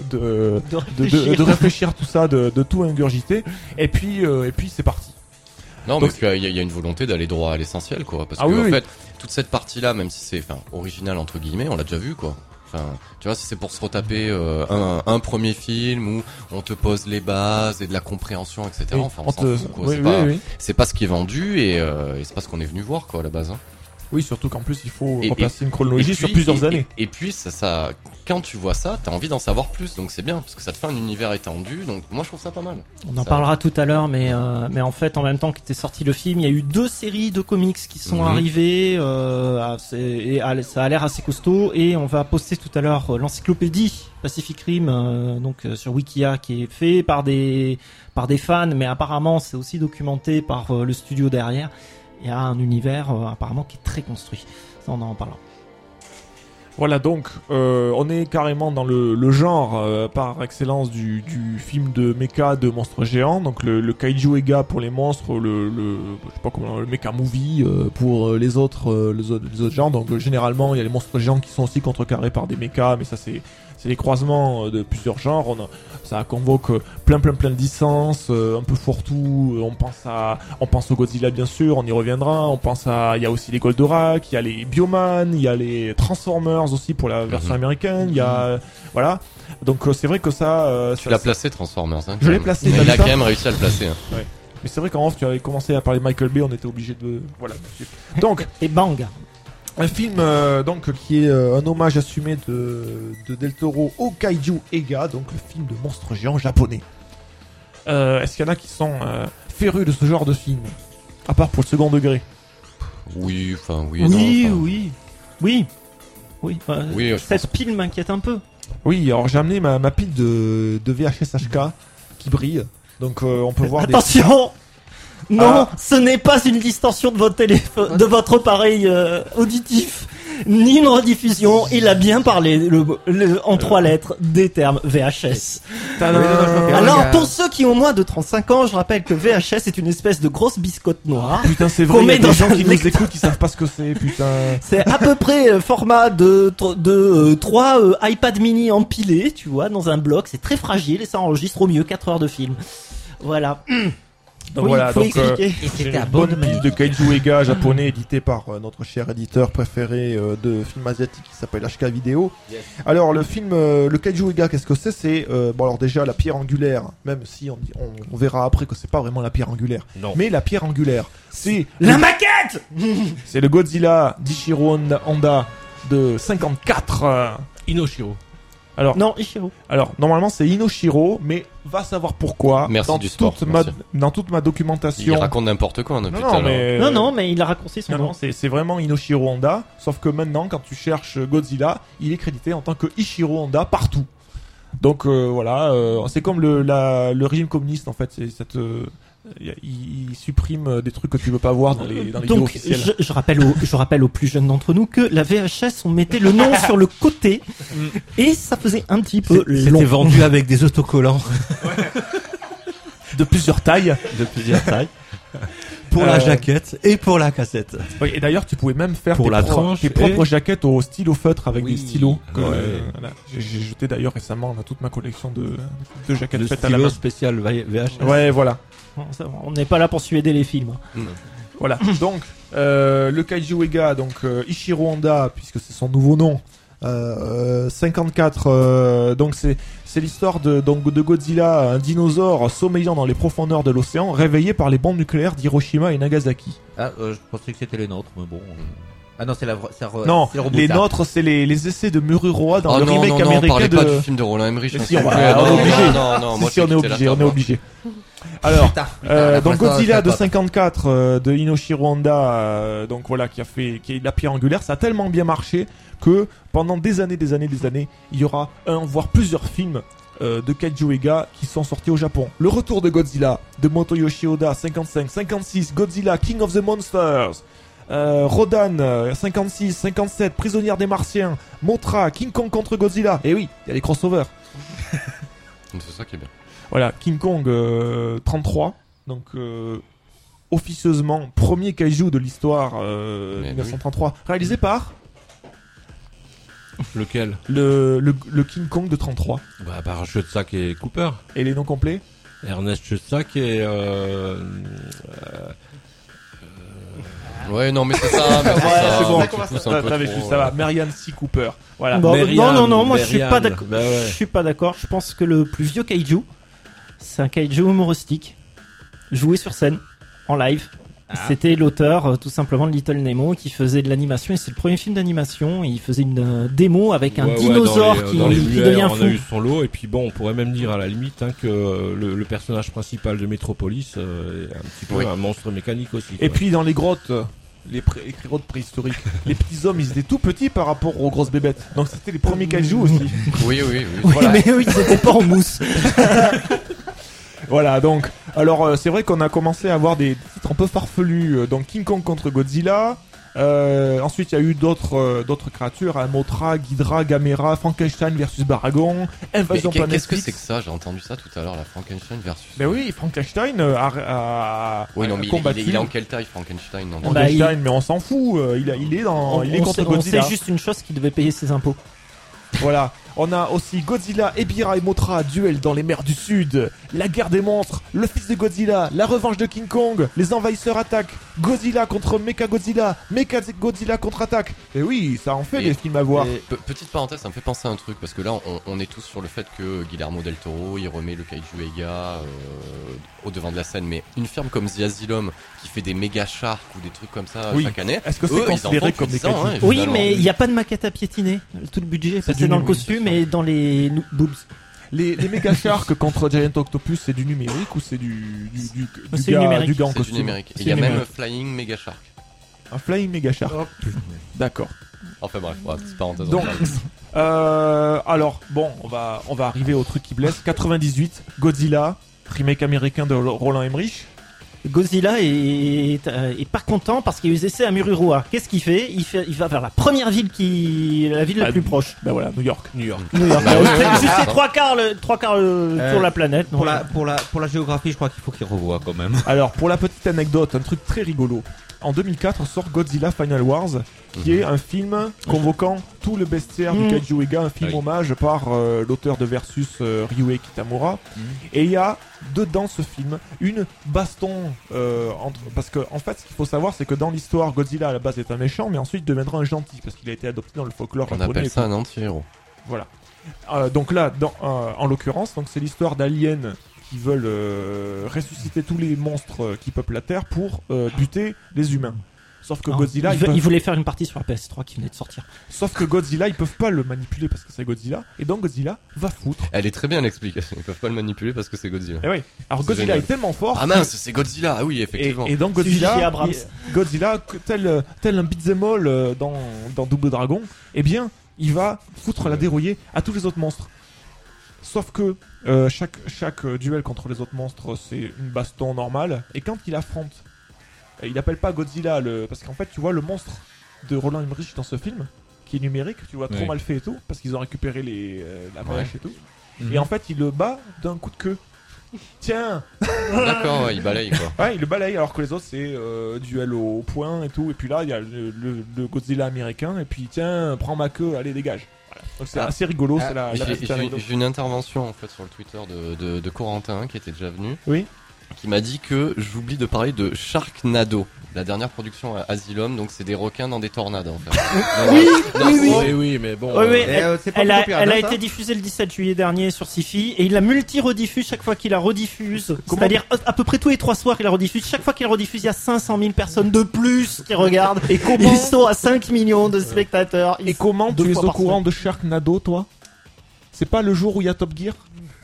réfléchir tout ça, de tout ingurgiter, et puis c'est parti. Non, Donc, mais il y a une volonté d'aller droit à l'essentiel, quoi. Parce Ah que, oui, en oui. fait, toute cette partie-là, même si c'est, original entre guillemets, on l'a déjà vu, quoi. Enfin, tu vois, si c'est pour se retaper un premier film où on te pose les bases et de la compréhension, etc. Oui, Enfin, on s'en fout, quoi. oui, C'est c'est pas ce qui est vendu et c'est pas ce qu'on est venu voir, quoi, à la base. Hein. Oui, surtout qu'en plus il faut Et- replacer une chronologie Et sur puis- plusieurs années. Et puis, ça, quand tu vois ça, t'as envie d'en savoir plus, donc c'est bien, parce que ça te fait un univers étendu, donc moi je trouve ça pas mal. On en Ça- parlera tout à l'heure, mais en fait, en même temps qu'était sorti le film, il y a eu 2 séries de comics qui sont Mhm. arrivées. Ça a l'air assez costaud, et on va poster tout à l'heure l'encyclopédie Pacific Rim, sur Wikia, qui est fait par des fans, mais apparemment c'est aussi documenté par le studio derrière. Il y a un univers apparemment qui est très construit. Ça, on en parlera. Voilà, donc on est carrément dans le genre par excellence du film de mecha de monstres géants, donc le kaiju ega pour les monstres, je sais pas comment, le mecha movie pour les autres genres. Donc généralement il y a les monstres géants qui sont aussi contrecarrés par des mechas, mais ça c'est les croisements de plusieurs genres. Ça convoque plein de licences, un peu fourre-tout. On pense au Godzilla bien sûr, on y reviendra. Il y a aussi les Goldorak, il y a les Bioman, il y a les Transformers aussi pour la version américaine. Il y a voilà. Donc c'est vrai que ça. Tu l'as placé Transformers, hein. Je quand l'ai même. placé, Mais t'as il a vu ça quand même réussi à le placer. Hein. Mais c'est vrai qu'en off tu avais commencé à parler de Michael Bay, on était obligé de voilà. Donc Et bang. un film donc qui est un hommage assumé de Del Toro au Kaiju Ega, donc le film de monstres géants japonais. Est-ce qu'il y en a qui sont férus de ce genre de film, à part pour le second degré? Oui, enfin, oui. Oui, non, enfin, oui. Oui, je Cette pile m'inquiète un peu. Oui, alors j'ai amené ma pile de VHS HK qui brille, donc on peut voir Attention. Non, Ah. ce n'est pas une distorsion de votre téléphone, de votre appareil auditif, ni une rediffusion. Il a bien parlé en 3 lettres des termes VHS. Alors, pour ceux qui ont moins de 35 ans, je rappelle que VHS est une espèce de grosse biscotte noire. Putain, c'est qu'on vrai, il y a met des dans gens un qui nous lecteur. écoutent qui savent pas ce que c'est, putain. C'est à peu près format de 3 iPad mini empilés, tu vois, dans un bloc. C'est très fragile et ça enregistre au mieux 4 heures de film. Voilà. Donc Oui, voilà, faut donc expliquer. Et j'ai c'était une à bonne bonne pile de Kaiju Ega japonais édité par notre cher éditeur préféré de films asiatiques qui s'appelle HK Vidéo. Alors le film, le Kaiju Ega, qu'est-ce que c'est? C'est bon, alors déjà la pierre angulaire, même si on verra après que c'est pas vraiment la pierre angulaire, Non. mais la pierre angulaire, c'est La maquette. c'est le Godzilla d'Ichiro Honda de 54. Inoshiro. Non, Ishiro. Alors normalement c'est Inoshiro, mais va savoir pourquoi. Merci du sport, merci. Dans toute ma Il documentation. raconte n'importe quoi, depuis Non, tout à non, l'heure. mais Non, mais il a raccourci son Non, nom. non, c'est vraiment Inoshiro Honda, sauf que maintenant, quand tu cherches Godzilla, il est crédité en tant que Ichiro Honda partout. Donc voilà, c'est comme le régime communiste en fait, c'est cette, il supprime des trucs que tu veux pas voir dans les vidéos Donc, officielles. je rappelle aux plus jeunes d'entre nous que la VHS, on mettait le nom sur le côté et ça faisait un petit peu long. C'était vendu avec des autocollants De plusieurs tailles. de plusieurs tailles. Pour la jaquette et pour la cassette. Oui, et d'ailleurs, tu pouvais même faire Pour la tranche tes propres et- jaquettes au stylo feutre avec Oui. des stylos. Ouais. Voilà. J'ai jeté d'ailleurs récemment là, toute ma collection de jaquettes Le faites à la stylo main. spécial VHS. Ouais, voilà. On n'est pas là pour suéder les films. Voilà. Donc, le Kaiju Ega, donc Ichiro Honda, puisque c'est son nouveau nom. 54. Donc c'est l'histoire de Godzilla, un dinosaure sommeillant dans les profondeurs de l'océan, réveillé par les bombes nucléaires d'Hiroshima et Nagasaki. Ah, je pensais que c'était les nôtres, mais bon. Ah non, c'est Non, c'est le les Robotard. nôtres, c'est les essais de Mururoa dans Oh le non, remake non, non, américain parlez de. pas du film de Roland Emmerich. Mais hein, si, s'il on vous va- plaît. on est Non, obligé. Non, non, moi Si, on est je obligé. Alors, Putain, donc pour l'instant, Godzilla je de sais pas. 54 de Inoshiro Honda, donc voilà, qui est la pierre angulaire, ça a tellement bien marché que pendant des années, il y aura un voire plusieurs films de Kaiju Ega qui sont sortis au Japon. Le retour de Godzilla de Motoyoshi Oda 55, 56, Godzilla King of the Monsters. Rodan 56, 57, Prisonnière des Martiens, Mothra, King Kong contre Godzilla. Et oui, il y a des crossovers. C'est ça qui est bien. Voilà, King Kong 33, donc officieusement premier kaiju de l'histoire Mais 1933, réalisé par Lequel? le King Kong de 33. Bah, par Shutzak et Cooper. Et les noms complets? Ernest Shutzak et Ouais, non, mais c'est ça. Mais Ouais, c'est bon, tu pousses un peu t'avais trop, juste, ça va. Marianne C. Cooper. Voilà. Bon, Merian, non, moi je suis Merian. pas d'accord. Bah ouais. Je suis pas d'accord. Je pense que le plus vieux kaiju, c'est un kaiju humoristique, joué sur scène, en live. C'était l'auteur tout simplement de Little Nemo qui faisait de l'animation et c'est le premier film d'animation. Il faisait une démo avec un Ouais, ouais, dinosaure dans les qui Muets, devient on fou. a eu son lot, et puis bon, on pourrait même dire à la limite que le personnage principal de Metropolis est un petit peu Oui. un monstre mécanique aussi. Et quoi. puis dans les grottes, les grottes préhistoriques, les petits hommes ils étaient tout petits par rapport aux grosses bébêtes. Donc c'était les premiers kaiju aussi. Oui. Oui, Voilà. mais eux ils étaient pas en mousse. Voilà, donc, alors c'est vrai qu'on a commencé à avoir des titres un peu farfelus, donc King Kong contre Godzilla, ensuite il y a eu d'autres créatures, hein, Mothra, Ghidra, Gamera, Frankenstein versus Baragon, Mais Invasion Planet qu'est-ce que X. c'est que ça? J'ai entendu ça tout à l'heure, la Frankenstein versus. Ben oui, Frankenstein a Oui, non, mais combattu il est en quelle taille, Frankenstein? Non, Bah, Frankenstein, mais on s'en fout, il est contre on Godzilla. sait juste une chose, qu'il devait payer ses impôts. Voilà. On a aussi Godzilla, Ebirah et Mothra, duel dans les mers du Sud, la guerre des monstres, le fils de Godzilla, la revanche de King Kong, les envahisseurs attaquent, Godzilla contre Mechagodzilla, Mechagodzilla contre-attaque. Et oui, ça en fait Et- des films à voir. Petite parenthèse, ça me fait penser à un truc, parce que là, on est tous sur le fait que Guillermo del Toro, il remet le Kaiju Ega au devant de la scène, mais une firme comme The Asylum, qui fait des méga sharks ou des trucs comme ça Oui. chaque année, Est-ce que c'est eux, ils en considéré font comme plus des de 10 ans, kaiju hein, Oui, finalement. mais il n'y a pas de maquette à piétiner. Tout le budget est C'est passé du dans le numérique, costume et dans les boobs. Les méga sharks contre Giant Octopus, c'est du numérique ou c'est du C'est gars, numérique. du gars en C'est du costume numérique. C'est Il y a même numérique. Flying Mega Shark. Un Flying Mega Shark. D'accord. Enfin bref, ouais, petite parenthèse. Donc, en parle. alors, bon, on va arriver au truc qui blesse. 98, Godzilla, remake américain de Roland Emmerich. Godzilla est pas content parce qu'il y a eu des essais à Mururoa. Qu'est-ce qu'il fait? Il va vers la première ville la ville la Bah, plus proche. Ben voilà, New York. New York. New York. Bah oui, oui, Juste oui. les trois quarts sur la planète. Pour donc, la géographie, je crois qu'il faut qu'il revoie quand même. Alors, pour la petite anecdote, un truc très rigolo. En 2004 sort Godzilla Final Wars, qui est un film convoquant tout le bestiaire du Kaiju Ega, un film Oui. hommage par l'auteur de Versus Ryuhei Kitamura. Et il y a dedans ce film une baston parce que en fait ce qu'il faut savoir c'est que dans l'histoire Godzilla à la base est un méchant mais ensuite deviendra un gentil parce qu'il a été adopté dans le folklore On japonais. appelle ça un anti-héros. Voilà. Donc là, en l'occurrence, donc c'est l'histoire d'aliens qui veulent ressusciter tous les monstres qui peuplent la Terre pour buter les humains. Sauf que non, Godzilla, il voulait faire une partie sur la PS3 qui venait de sortir. sauf que Godzilla, ils peuvent pas le manipuler parce que c'est Godzilla, et donc Godzilla va foutre. Elle est très bien l'explication. Ils peuvent pas le manipuler parce que c'est Godzilla. Et oui. Alors C'est Godzilla génial. est tellement fort. Ah mince, c'est Godzilla. Ah oui, Et, effectivement. et donc Suzy Godzilla, Abrams. Godzilla, tel un beat'em all dans Double Dragon, eh bien, il va foutre la dérouillée à tous les autres monstres. Sauf que chaque duel contre les autres monstres, c'est une baston normale. Et quand il affronte, il appelle pas Godzilla parce qu'en fait, tu vois le monstre de Roland Emmerich dans ce film, qui est numérique, tu vois, trop Oui. mal fait et tout, parce qu'ils ont récupéré la brèche et tout. Mhm. Et en fait, il le bat d'un coup de queue. Tiens. D'accord, ouais, il balaye quoi. Ouais, il le balaye alors que les autres c'est duel au point et tout. Et puis là, il y a le Godzilla américain. Et puis tiens, prends ma queue, allez dégage. Voilà. Donc c'est assez rigolo. C'est la petite anecdote. J'ai une intervention en fait sur le Twitter de Corentin qui était déjà venu. Oui. Qui m'a dit que j'oublie de parler de Sharknado, la dernière production à Asylum, donc c'est des requins dans des tornades en fait. Oui, mais bon. Oui, c'est pas elle trop a ça. été diffusée le 17 juillet dernier sur Syfy et il la multi-rediffuse chaque fois qu'il la rediffuse. C'est-à-dire à peu près tous les 3 soirs qu'il la rediffuse. Chaque fois qu'il la rediffuse, il y a 500 000 personnes de plus qui regardent. Et ils sont à 5 millions de spectateurs. Et comment tu es au courant de Sharknado, toi? C'est pas le jour où il y a Top Gear?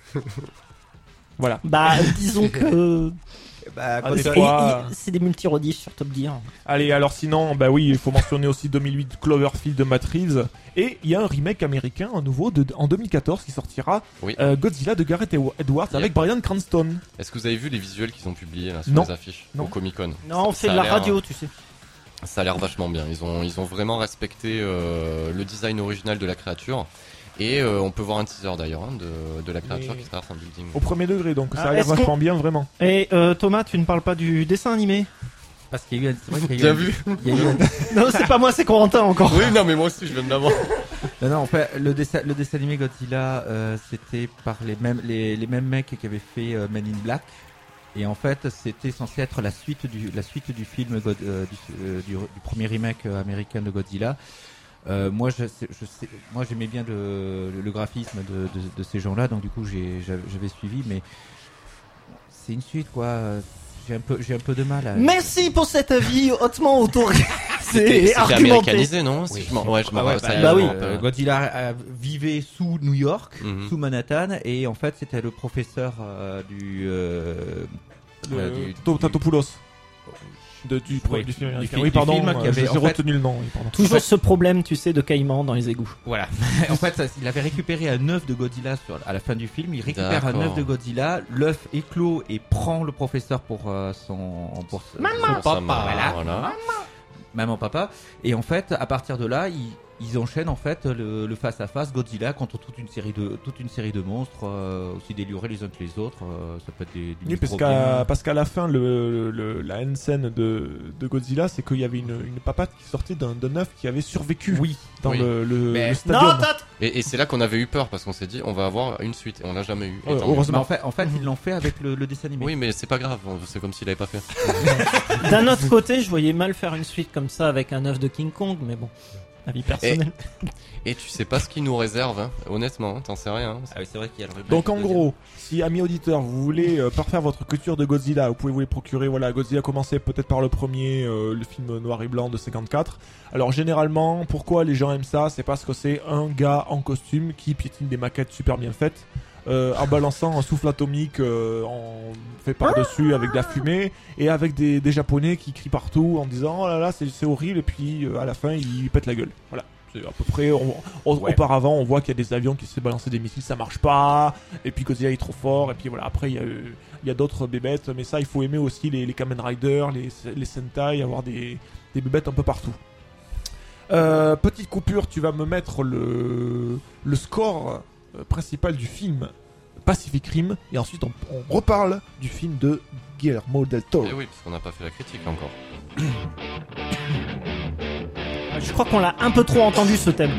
Voilà. Bah, disons que des fois, c'est des multi-rediffs sur Top Gear. Allez, alors sinon, bah oui, il faut mentionner aussi 2008 Cloverfield de Matt Reeves. Et il y a un remake américain, un nouveau, en 2014 qui sortira, Oui. Godzilla de Gareth Edwards avec Bryan Cranston. Est-ce que vous avez vu les visuels qu'ils ont publiés là sur Non. les affiches Non. au Comic Con? Non, on fait de la radio, tu sais. Ça a l'air vachement bien. Ils ont vraiment respecté le design original de la créature. Et on peut voir un teaser d'ailleurs de la créature qui traverse un building. Au premier degré, donc ça a l'air est-ce qu'on- vachement bien, vraiment. Et Thomas, tu ne parles pas du dessin animé? Parce qu'il y a eu, c'est vrai qu'il y a eu Bien un- vu. il y a eu un- Non, c'est pas moi, c'est Corentin encore. Oui, non, mais moi aussi je viens de l'avoir. Non, en fait, le dessin animé Godzilla, c'était par les mêmes mecs qui avaient fait Men in Black. Et en fait, c'était censé être la suite du film du premier remake américain de Godzilla. Moi, moi, j'aimais bien le graphisme de ces gens-là, donc du coup, j'avais suivi, mais c'est une suite, quoi. J'ai un peu de mal à. Merci pour cet avis hautement autorisé C'était et argumenté. américanisé, non? Oui. Si je m'en ouais, je m'en Ah ouais, rappelle, ça y est, bah je oui. m'en rappelle. Godzilla vivait sous New York, Mhm. sous Manhattan, et en fait, c'était le professeur du Tatopoulos. Du film Oui, américain. du Oui, pardon, film qui avait, j'ai en fait- retenu le nom. Oui, pardon. Toujours ce problème, tu sais, de caïman dans les égouts. Voilà. En fait, il avait récupéré un œuf de Godzilla à la fin du film. Il récupère un D'accord. œuf de Godzilla, l'œuf éclot et prend le professeur pour son Pour sa main, voilà. maman papa. Et en fait, à partir de là, ils enchaînent en fait le face à face Godzilla contre toute une série de monstres aussi délurés les uns que les autres. Ça peut être du Oui, microbien. parce qu'à la fin, la end scène de Godzilla, c'est qu'il y avait une papate qui sortait d'un œuf qui avait survécu dans Oui. le Mais- stadium. Et c'est là qu'on avait eu peur parce qu'on s'est dit on va avoir une suite et on l'a jamais eu. Et Ouais, tant mieux. heureusement. Mais en fait, ils l'ont fait avec le dessin animé. Oui, mais c'est pas grave, c'est comme s'il avait pas fait. D'un autre côté, je voyais mal faire une suite comme ça avec un œuf de King Kong, mais bon, avis personnel. Et tu sais pas ce qu'il nous réserve, hein. Honnêtement, t'en sais rien. Ah oui, c'est vrai qu'il y a le remake Donc en du deuxième. gros, si amis auditeurs, vous voulez parfaire votre culture de Godzilla, vous pouvez vous les procurer. Voilà, Godzilla a commencé peut-être par le premier, le film noir et blanc de 54. Alors généralement, pourquoi les gens aiment ça? C'est parce que c'est un gars en costume qui piétine des maquettes super bien faites. En balançant un souffle atomique fait par-dessus avec de la fumée et avec des japonais qui crient partout en disant oh là là c'est horrible et puis à la fin ils pètent la gueule. Voilà. C'est à peu près auparavant on voit qu'il y a des avions qui se balancer des missiles, ça marche pas et puis Godzilla est trop fort et puis voilà après il y a d'autres bébêtes mais ça il faut aimer aussi les Kamen Rider, les Sentai, avoir des bébêtes un peu partout. Petite coupure, tu vas me mettre le score principal du film Pacific Rim et ensuite on reparle du film de Guillermo del Toro. Et oui, parce qu'on n'a pas fait la critique encore. Je crois qu'on l'a un peu trop entendu ce thème.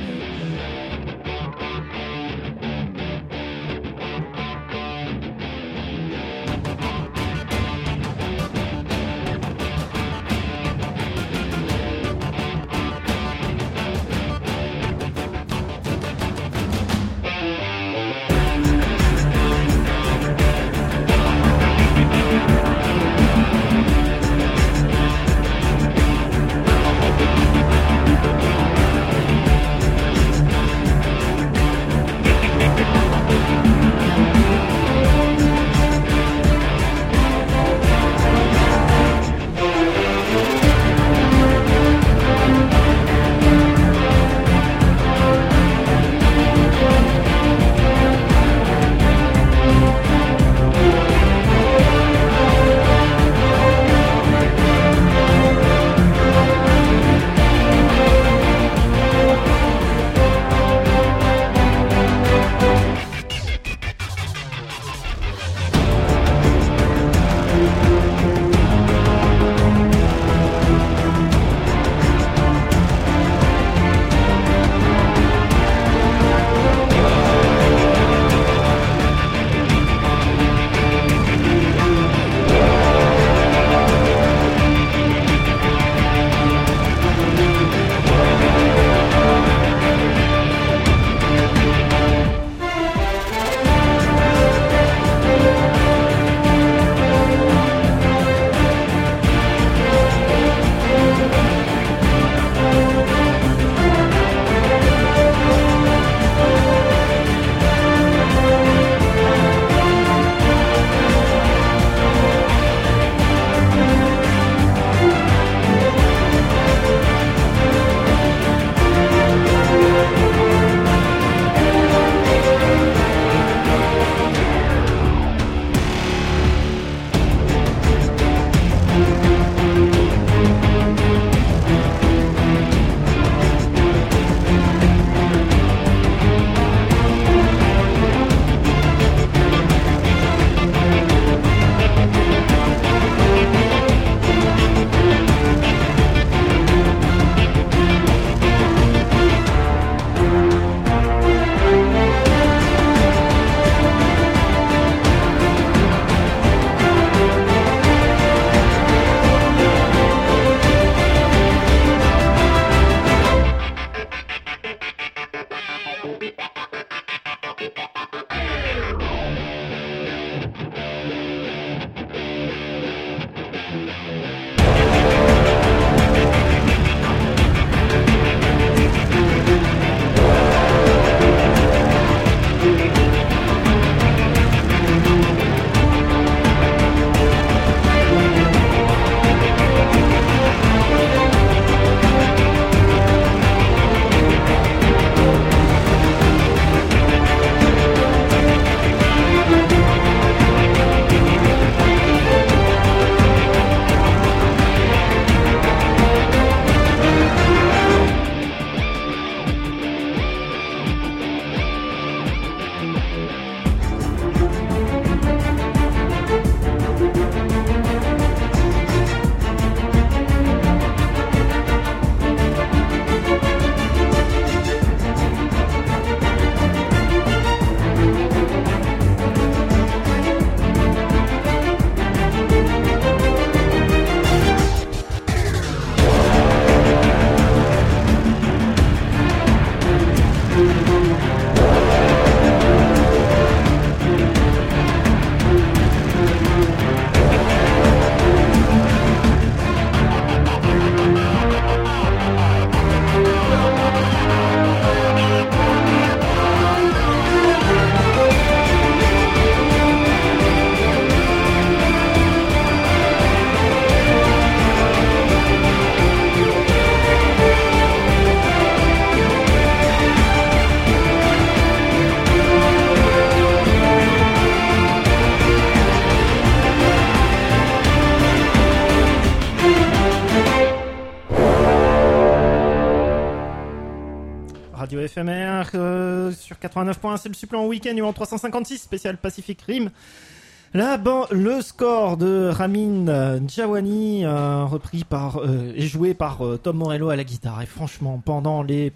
Radio éphémère sur 89.1, c'est le supplément week-end numéro 356, spécial Pacific Rim. Là, le score de Ramin Djawadi, repris par et joué par Tom Morello à la guitare. Et franchement, pendant les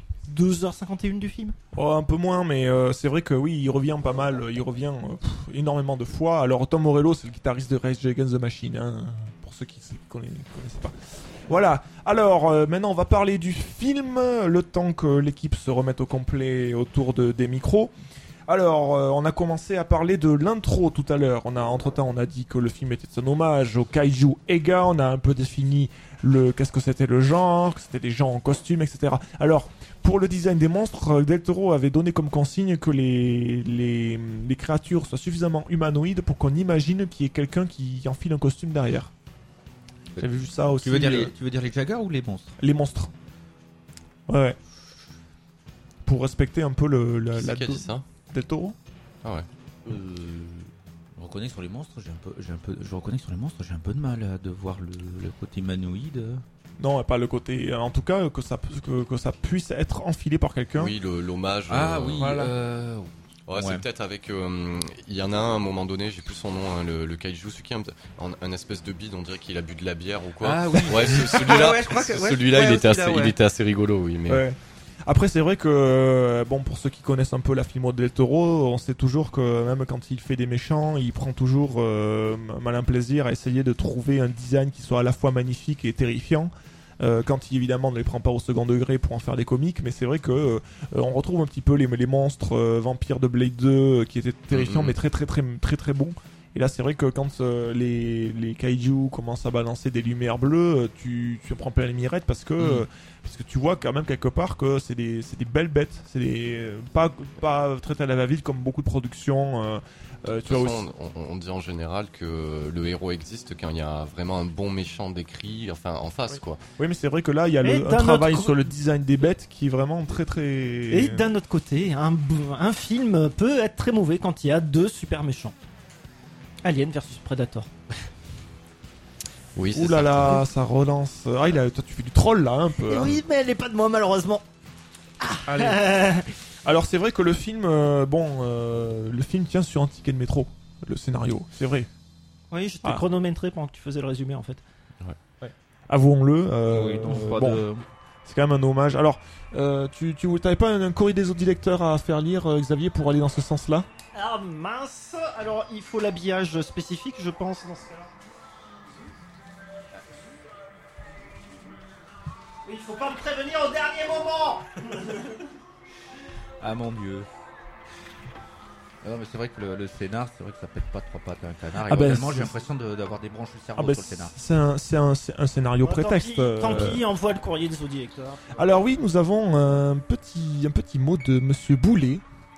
2h51 du film. Oh, un peu moins, mais c'est vrai que oui, il revient pas mal, il revient énormément de fois. Alors Tom Morello, c'est le guitariste de Rage Against the Machine, hein, pour ceux qui ne connaissent pas. Voilà, alors maintenant on va parler du film, le temps que l'équipe se remette au complet autour des micros. Alors, on a commencé à parler de l'intro tout à l'heure. Entre-temps, on a dit que le film était un hommage au kaiju Ega. On a un peu défini qu'est-ce que c'était le genre, que c'était des gens en costume, etc. Alors, pour le design des monstres, Del Toro avait donné comme consigne que les créatures soient suffisamment humanoïdes pour qu'on imagine qu'il y ait quelqu'un qui enfile un costume derrière. J'avais vu ça aussi. Tu veux dire les Jaguars ou les monstres ? Les monstres. Ouais. Pour respecter un peu Qui a dit ça ? Del Toro. Ah ouais. Je reconnais que sur les monstres, j'ai un peu de mal de voir le côté humanoïde. Non, pas le côté. En tout cas, que ça puisse être enfilé par quelqu'un. Oui, l'hommage. Oui. Voilà. Ouais, c'est peut-être avec. Il y en a un à un moment donné, j'ai plus son nom, hein, le kaiju, celui qui est un espèce de bide, on dirait qu'il a bu de la bière ou quoi. Ah oui. Ouais, celui-là, ouais, je crois que, celui-là, il était assez rigolo, oui. Mais... Ouais. Après, c'est vrai que, pour ceux qui connaissent un peu la filmo de Del Toro, on sait toujours que même quand il fait des méchants, il prend toujours malin plaisir à essayer de trouver un design qui soit à la fois magnifique et terrifiant. Quand il évidemment ne les prend pas au second degré pour en faire des comiques, mais c'est vrai que on retrouve un petit peu les monstres vampires de Blade 2 qui étaient terrifiants mais très très très très très bons. Et là c'est vrai que quand les kaiju commencent à balancer des lumières bleues, tu prends plein les mirettes parce que tu vois quand même quelque part que c'est des belles bêtes, c'est pas traité à la va-vite comme beaucoup de productions. Tu vois, on dit en général que le héros existe quand il y a vraiment un bon méchant décrit, enfin en face, quoi. Oui, mais c'est vrai que là il y a un travail sur le design des bêtes qui est vraiment très très. Et d'un autre côté, un film peut être très mauvais quand il y a deux super méchants. Alien versus Predator. Oui, c'est Ouh là certain. là, ça relance. Ah, toi, tu fais du troll là un peu. Hein. Oui, mais elle est pas de moi malheureusement. Allez. Alors c'est vrai que le film, le film tient sur un ticket de métro, le scénario, c'est vrai. Oui, je t'ai chronométré pendant que tu faisais le résumé en fait. Avouons-le. Oui, non, pas bon, de... c'est quand même un hommage. Alors, tu t'avais pas un courrier des autres lecteurs à faire lire, Xavier, pour aller dans ce sens-là? Ah mince. Alors il faut l'habillage spécifique, je pense dans ce cas-là. Il faut pas me prévenir au dernier moment. Ah mon dieu. Non mais c'est vrai que le scénar, c'est vrai que ça pète pas trois pattes à un canard. Et Ah ben, tellement c'est- j'ai l'impression d'avoir des branches du cerveau Ah bah, sur le scénar. c'est un scénario prétexte. Tant pis, envoie le courrier des audilecteurs. Alors oui, nous avons un petit mot de Monsieur Boulet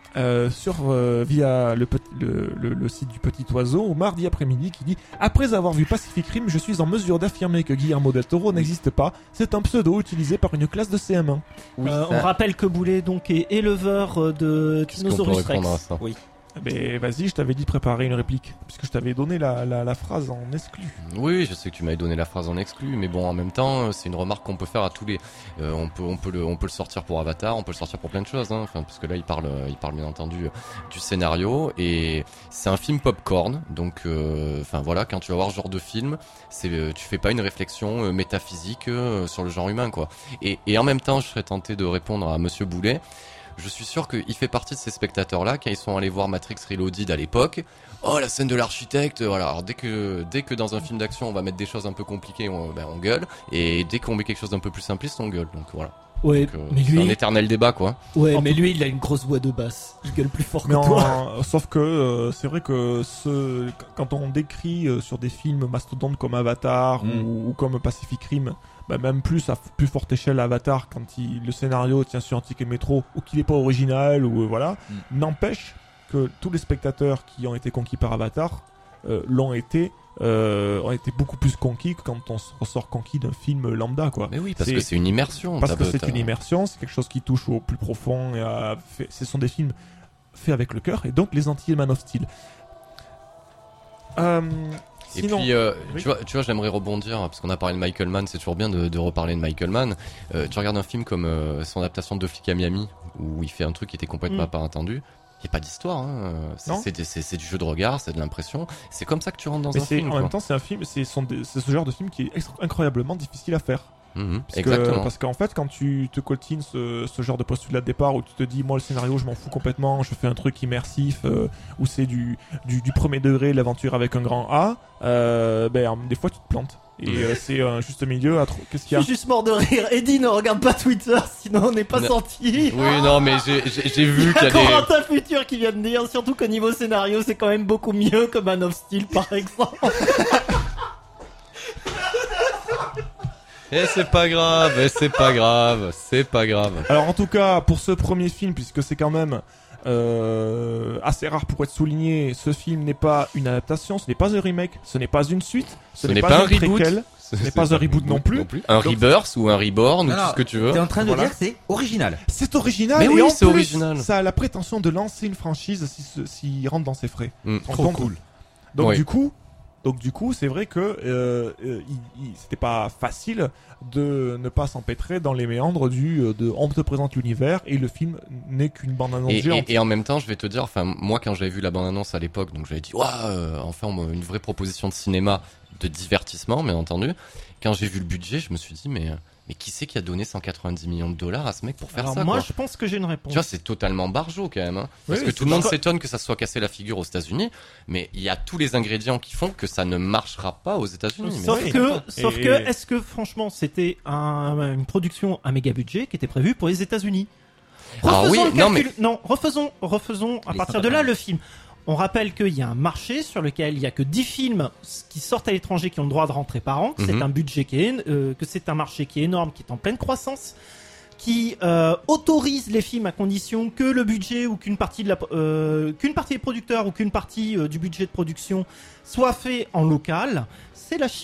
via le site du Petit Oiseau au mardi après-midi qui dit: après avoir vu Pacific Rim, je suis en mesure d'affirmer que Guillermo del Toro n'existe pas. C'est un pseudo utilisé par une classe de CM1. Oui, On rappelle que Boulet donc est éleveur de Qu'est-ce qu'on peut Tyrannosaurus Rex. répondre à ça? Oui. Mais vas-y, je t'avais dit de préparer une réplique puisque je t'avais donné la phrase en exclu. Oui, je sais que tu m'avais donné la phrase en exclu, mais bon, en même temps, c'est une remarque qu'on peut faire à tous les. On peut le sortir pour Avatar, on peut le sortir pour plein de choses, hein. Enfin, parce que là, il parle bien entendu du scénario et c'est un film popcorn, donc, enfin voilà, quand tu vas voir ce genre de film, tu fais pas une réflexion métaphysique sur le genre humain, quoi. Et en même temps, je serais tenté de répondre à Monsieur Boulet. Je suis sûr qu'il fait partie de ces spectateurs-là quand ils sont allés voir Matrix Reloaded à l'époque. Oh, la scène de l'architecte, voilà. Alors dès que dans un film d'action on va mettre des choses un peu compliquées, on gueule. Et dès qu'on met quelque chose d'un peu plus simpliste, on gueule. Donc voilà. Ouais, Donc, mais c'est un lui, éternel débat, quoi. ouais, En mais tout- lui, il a une grosse voix de basse. Il gueule plus fort que Mais toi. sauf que c'est vrai que quand on décrit sur des films mastodontes comme Avatar ou comme Pacific Rim, bah même plus à plus forte échelle Avatar, quand le scénario tient sur un ticket métro ou qu'il n'est pas original ou voilà, n'empêche que tous les spectateurs qui ont été conquis par Avatar ont été beaucoup plus conquis que quand on ressort conquis d'un film lambda, quoi. Mais oui, parce que c'est une immersion. Parce que c'est une immersion, c'est quelque chose qui touche au plus profond. Ce sont des films faits avec le cœur, et donc les Antillais Man of Steel. Et Sinon, puis, oui. tu vois, j'aimerais rebondir, parce qu'on a parlé de Michael Mann, c'est toujours bien de reparler de Michael Mann. Tu regardes un film comme son adaptation de Flic à Miami, où il fait un truc qui était complètement pas attendu. Il n'y a pas d'histoire, hein. Non. C'est du jeu de regard, c'est de l'impression. C'est comme ça que tu rentres dans mais un film. en même temps, c'est un film, c'est ce genre de film qui est incroyablement difficile à faire. Exactement. Parce qu'en fait, quand tu te coltines ce genre de postulat de départ où tu te dis, moi le scénario je m'en fous complètement, je fais un truc immersif où c'est du premier degré, l'aventure avec un grand A, des fois tu te plantes. Et c'est un juste milieu à trop. Qu'est-ce qu'il y Je a? suis juste mort de rire. Eddie, ne regarde pas Twitter, sinon on n'est pas Non. sorti. Oui, non, mais j'ai vu Il y qu'il y a a des... Corentin Futur qui vient de dire, surtout qu'au niveau scénario, c'est quand même beaucoup mieux que Man of Steel, par exemple. Eh, c'est pas grave, c'est pas grave, c'est pas grave. Alors en tout cas, pour ce premier film, puisque c'est quand même assez rare pour être souligné, ce film n'est pas une adaptation, ce n'est pas un remake, ce n'est pas une suite, ce n'est pas un un reboot. préquel, ce n'est pas un reboot non plus. Un Donc- rebirth ou un reborn ou Non, tout non, ce que tu veux. T'es en train de Voilà. dire que c'est original. C'est original. Mais et oui, en c'est plus, original. Ça a la prétention de lancer une franchise s'il rentre dans ses frais. Trop cool. Donc Oui. du coup, c'est vrai que c'était pas facile de ne pas s'empêtrer dans les méandres on te présente l'univers et le film n'est qu'une bande-annonce géante. Et en même temps, je vais te dire, enfin, moi, quand j'avais vu la bande-annonce à l'époque, donc j'avais dit, enfin, une vraie proposition de cinéma, de divertissement, bien entendu. Quand j'ai vu le budget, je me suis dit, mais qui c'est qui a donné 190 millions de dollars à ce mec pour faire Alors ça, moi, quoi. je pense que j'ai une réponse. Tu vois, c'est totalement barjot quand même, hein. Parce Oui, que c'est tout le monde pas- s'étonne que ça se soit cassé la figure aux États-Unis, mais il y a tous les ingrédients qui font que ça ne marchera pas aux États-Unis. Mais Sauf oui. que, est-ce que franchement, c'était une production à méga budget qui était prévue pour les États-Unis? Ah oui, Refaisons le non, calcul. Non, refaisons à Les partir de là 190. le film. On rappelle qu'il y a un marché sur lequel il y a que 10 films qui sortent à l'étranger qui ont le droit de rentrer par an. C'est un budget que c'est un marché qui est énorme, qui est en pleine croissance, qui autorise les films à condition que le budget ou qu'une partie des producteurs ou qu'une partie du budget de production soit fait en local. C'est la Chine.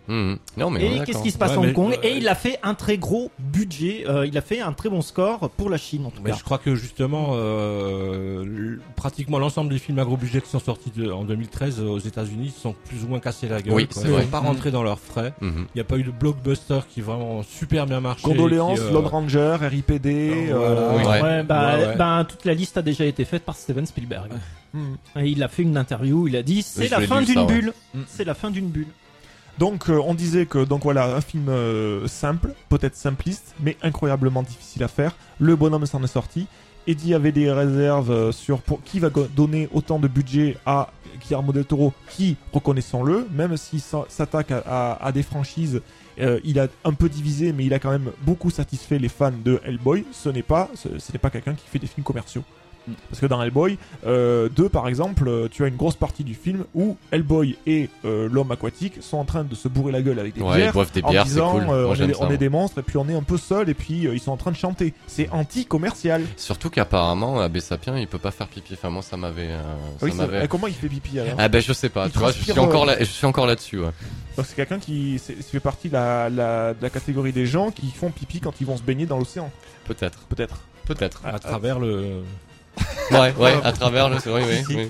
Non, mais on est Et d'accord. qu'est-ce qui se passe à Ouais, Hong Kong? mais, Et il a fait un très gros budget. Il a fait un très bon score pour la Chine en tout Mais cas. je crois que justement, pratiquement l'ensemble des films à gros budget qui sont sortis en 2013 aux États-Unis sont plus ou moins cassés la gueule. Oui, quoi. c'est Ils vrai. sont pas rentrés dans leurs frais. Il n'y a pas eu de blockbuster qui vraiment super bien marché. Condoléances, qui, Lone Ranger, RIPD. Voilà. Oui. Ouais. Toute la liste a déjà été faite par Steven Spielberg. Hmm. Et il a fait une interview. Il a dit c'est Oui, je la l'ai fin lu, d'une ça, ouais. bulle. C'est la fin d'une bulle. Donc on disait que un film simple, peut-être simpliste, mais incroyablement difficile à faire. Le bonhomme s'en est sorti. Eddie avait des réserves sur qui va donner autant de budget à Guillermo del Toro, qui, reconnaissons-le, même s'il s'attaque à des franchises, il a un peu divisé, mais il a quand même beaucoup satisfait les fans de Hellboy. Ce n'est pas quelqu'un qui fait des films commerciaux. Parce que dans Hellboy 2 par exemple, tu as une grosse partie du film où Hellboy et l'homme aquatique sont en train de se bourrer la gueule avec des Ouais, bières ils boivent des en bières, c'est disant cool. Moi, j'aime ça, on est moi. des monstres et puis on est un peu seul et puis ils sont en train de chanter. C'est anti-commercial. Surtout qu'apparemment, Abbé Sapien, il peut pas faire pipi. Enfin, moi, ça m'avait. Oui, comment il fait pipi alors? Ah ben, je sais pas. Il Tu vois, transpire, je suis encore là-dessus. Ouais. Donc c'est quelqu'un qui fait partie de la catégorie des gens qui font pipi quand ils vont se baigner dans l'océan. Peut-être. Peut-être. à travers le. Ouais, à travers le. Oui.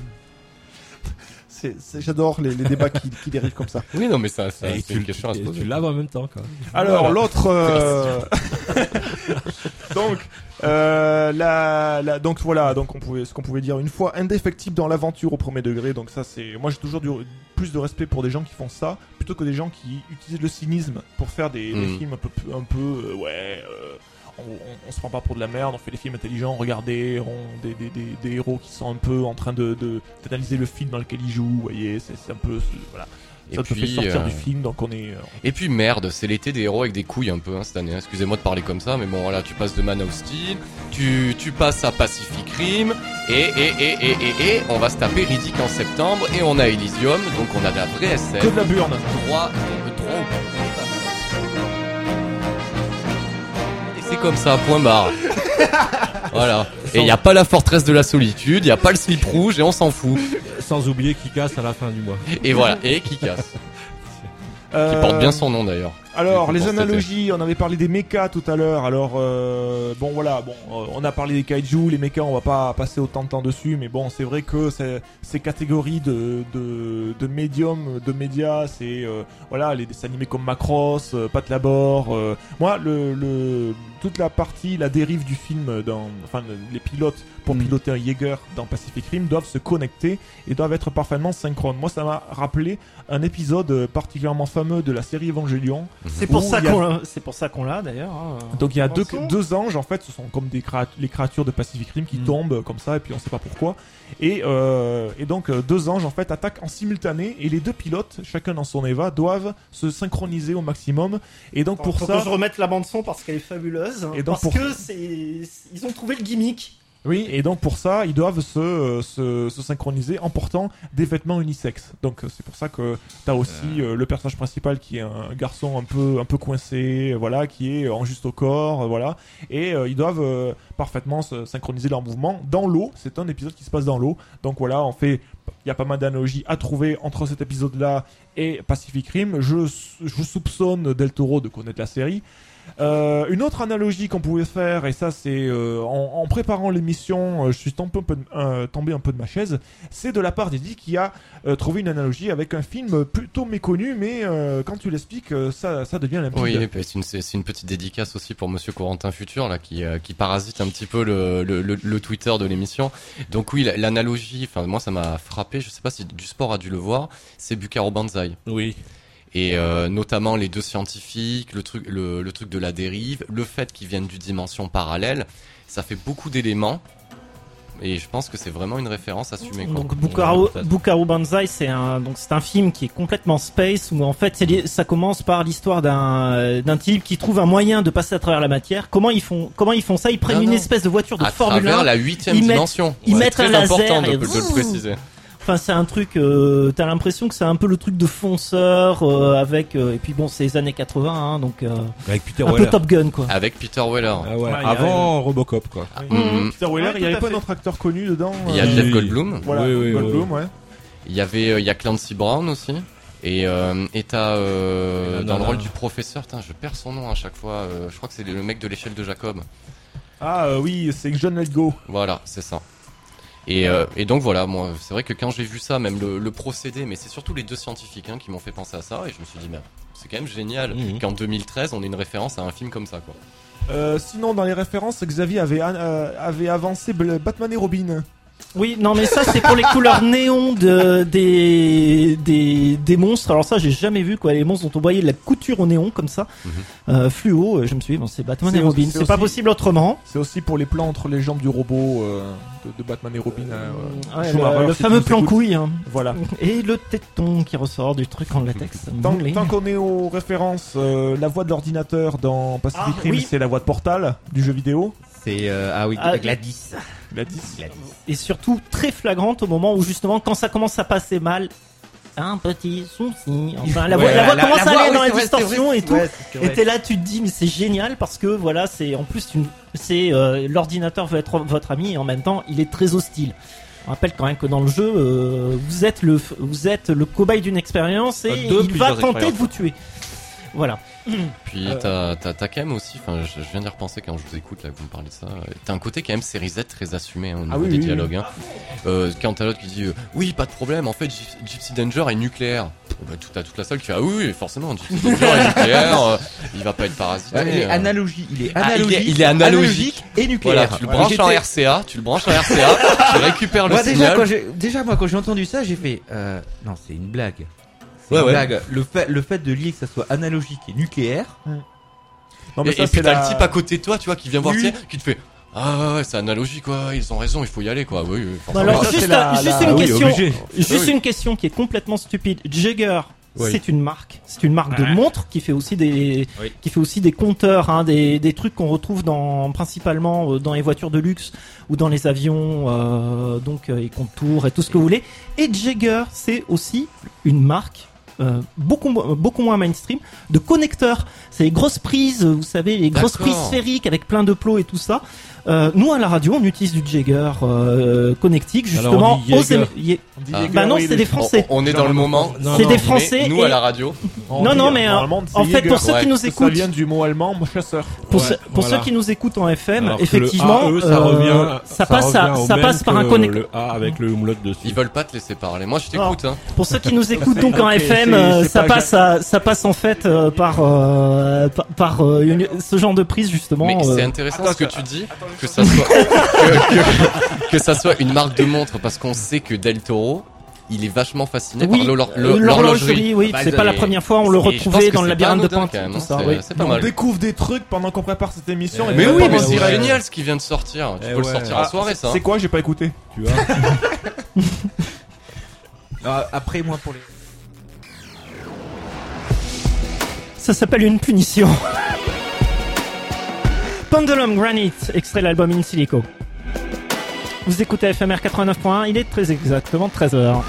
J'adore les débats qui dérivent comme ça. Oui, non, mais ça, Et c'est une question à se poser. tu laves en même temps, quoi. Alors l'autre donc voilà, donc ce qu'on pouvait dire une fois indéfectible dans l'aventure au premier degré. Donc ça c'est moi j'ai toujours plus de respect pour des gens qui font ça plutôt que des gens qui utilisent le cynisme pour faire des films un peu on se prend pas pour de la merde, on fait des films intelligents, regardez, des héros qui sont un peu en train d'analyser le film dans lequel ils jouent, vous voyez, c'est un peu voilà. Et Ça te puis, fait sortir du film, donc on est. Et puis merde, c'est l'été des héros avec des couilles un peu cette année. Excusez-moi de parler comme ça, mais bon voilà, tu passes de Man of Steel, tu passes à Pacific Rim, et on va se taper Riddick en septembre, et on a Elysium, donc on a de la vraie SF. Que de la burne. Droit et c'est comme ça, point barre. Voilà. Et il y a pas la forteresse de la solitude, il y a pas le slip rouge, et on s'en fout. Sans oublier qui casse à la fin du mois. Et voilà, et qui casse. Qui porte bien son nom d'ailleurs. Alors, les Pour cet été. analogies, on avait parlé des mechas tout à l'heure. Alors, on a parlé des kaiju, les mechas, on va pas passer autant de temps dessus, mais bon, c'est vrai que ces catégories de médiums, de médias, c'est les dessins animés comme Macross, Pat Labor. Moi, toute la partie, la dérive du film, les pilotes pour piloter un Jaeger dans Pacific Rim doivent se connecter et doivent être parfaitement synchrones. Moi, ça m'a rappelé un épisode particulièrement fameux de la série Evangelion. C'est pour Où ça il y a- c'est pour ça qu'on l'a d'ailleurs. hein. Donc il y a Attention. deux anges en fait, ce sont comme les créatures de Pacific Rim qui tombent comme ça et puis on sait pas pourquoi. Et donc deux anges en fait attaquent en simultané et les deux pilotes, chacun dans son Eva, doivent se synchroniser au maximum. Et donc pour Faut ça, que je remette la bande son parce qu'elle est fabuleuse. Et donc parce pour- que ils ont trouvé le gimmick. oui, et donc pour ça, ils doivent se synchroniser en portant des vêtements unisexes. Donc c'est pour ça que t'as aussi le personnage principal qui est un garçon un peu coincé, voilà, qui est en juste au corps, voilà, et ils doivent parfaitement se synchroniser leurs mouvements dans l'eau. C'est un épisode qui se passe dans l'eau. Donc voilà, il y a pas mal d'analogies à trouver entre cet épisode-là et Pacific Rim. Je soupçonne Del Toro de connaître la série. Une autre analogie qu'on pouvait faire, et ça c'est en préparant l'émission, je suis tombé un peu de ma chaise, c'est de la part d'Eddie qui a trouvé une analogie avec un film plutôt méconnu, mais quand tu l'expliques, ça devient limpide. Oui, et puis c'est une petite dédicace aussi pour Monsieur Corentin Futur là qui parasite un petit peu le Twitter de l'émission. Donc oui, l'analogie, enfin moi ça m'a frappé. Je sais pas si du sport a dû le voir. C'est Bucaro Banzai. Oui. Et notamment les deux scientifiques, le truc de la dérive, le fait qu'ils viennent d'une dimension parallèle, ça fait beaucoup d'éléments. Et je pense que c'est vraiment une référence assumée. Quoi. Donc Bucaro Banzai, c'est un film qui est complètement space où en fait ça commence par l'histoire d'un type qui trouve un moyen de passer à travers la matière. Comment ils font ça? Ils prennent une espèce de voiture de à Formule 1. travers la 8e ils mettent- dimension. ils C'est mettent très un laser important et de le préciser. Enfin, c'est un truc, t'as l'impression que c'est un peu le truc de fonceur avec et puis bon, c'est les années 80 hein, donc Avec Peter un Weller. peu Top Gun quoi. Avec Peter Weller. Ah ouais, Ouais, avant Robocop, quoi. Peter Weller, Ouais, il n'y avait tout à pas fait. un autre acteur connu dedans. Il y a Oui. Jeff Goldblum. Voilà, Oui, Goldblum, ouais. Il y a Clancy Brown aussi. Et t'as dans le non. rôle du professeur, je perds son nom à chaque fois. Je crois que c'est le mec de l'échelle de Jacob. Ah oui, c'est John Lithgow. Voilà, c'est ça. Et donc voilà, moi, c'est vrai que quand j'ai vu ça, même le procédé, mais c'est surtout les deux scientifiques qui m'ont fait penser à ça, et je me suis dit, mais c'est quand même génial qu'en 2013, on ait une référence à un film comme ça, quoi. Sinon, dans les références, Xavier avait avancé Batman et Robin. Oui, non, mais ça c'est pour les couleurs néon des monstres. Alors ça, j'ai jamais vu quoi. Les monstres dont on voyait la couture au néon comme ça, fluo. Je me suis dit, bon, c'est Batman et Robin. C'est pas possible autrement. C'est aussi pour les plans entre les jambes du robot de Batman et Robin. Ouais, Schumacher, le si fameux tu plan écoutes. couille. Voilà. Et le téton qui ressort du truc en latex. Tant qu'on est aux références, la voix de l'ordinateur dans Pacific Rim, oui. c'est la voix de Portal du jeu vidéo. C'est Gladys. Et surtout très flagrante au moment où justement quand ça commence à passer mal, un petit souci. Enfin, la voix commence à aller dans la distorsion et tout. Et t'es là, tu te dis mais c'est génial parce que voilà, c'est en plus l'ordinateur veut être votre ami et en même temps il est très hostile. On rappelle quand même que dans le jeu, vous êtes le cobaye d'une expérience et il va tenter de vous tuer. Voilà. Puis t'as quand même aussi, enfin je viens d'y repenser quand je vous écoute là que vous me parlez de ça, t'as un côté quand même série Z très assumé au niveau des dialogues. Quand t'as l'autre qui dit oui pas de problème, en fait Gypsy Danger est nucléaire. T'as toute la salle qui fait ah oui forcément Gypsy Danger est nucléaire, il va pas être parasité. Il est analogique. Il est analogique et nucléaire. Voilà, tu le branches en RCA, tu récupères le signal. Quand j'ai entendu ça, j'ai fait non, c'est une blague. Ouais. Blague. Le fait de lier que ça soit analogique et nucléaire. Non, mais Et ça, puis c'est t'as le type à côté de toi, tu vois, qui vient voir, Oui. qui te fait ah ouais, c'est analogique quoi, ils ont raison, il faut y aller quoi. Oui, forcément. Alors ça, juste, c'est la- juste la- une oui, question, obligé. juste une question qui est complètement stupide. Jagger, Oui. c'est une marque de montres qui fait aussi des compteurs, des trucs qu'on retrouve principalement dans les voitures de luxe ou dans les avions, donc les contours et tout ce que vous voulez. Et Jagger, c'est aussi une marque. Beaucoup moins mainstream de connecteurs. C'est les grosses prises, vous savez, les grosses D'accord. prises sphériques avec plein de plots et tout ça. Nous à la radio, on utilise du Jagger connectique justement. Alors, on dit Jaeger. On dit Bah Jaeger, non, oui, c'est des Français. On est dans le moment. C'est des Mais Français. nous et- à la radio. on Non, dit- non, mais normalement, en c'est fait, pour Jaeger. ceux qui nous Ça écoutent, vient du mot allemand, chasseur. pour voilà. ceux qui nous écoutent en FM, Alors que effectivement, le AE, ça revient, ça passe par un connecteur. Le A avec le umlaut dessus. Ils veulent pas te laisser parler. Moi, je t'écoute. Pour ceux qui nous écoutent donc en Ok, FM, c'est ça pas passe en fait par ce genre de prise justement. Mais c'est intéressant ce que tu dis, que ça soit que ça soit une marque de montre, parce qu'on sait que Del Toro, il est vachement fasciné Oui, par l'horlogerie. l'horlogerie, oui, Bah, c'est pas la première fois, on le et je pense retrouvait que dans le c'est labyrinthe pas de anodin, Pointe, quand même, tout hein, ça, c'est- oui. c'est pas On mal. découvre des trucs pendant qu'on prépare cette émission. et Mais pas oui, pendant mais le c'est direct. génial ce qui vient de sortir. Tu peux le sortir Ah, à soirée, ça. C'est quoi? J'ai pas écouté. Tu vois. Après, moi, pour les. Ça s'appelle une punition. Pendulum Granite, extrait de l'album In Silico. Vous écoutez FMR 89.1, il est très exactement 13h.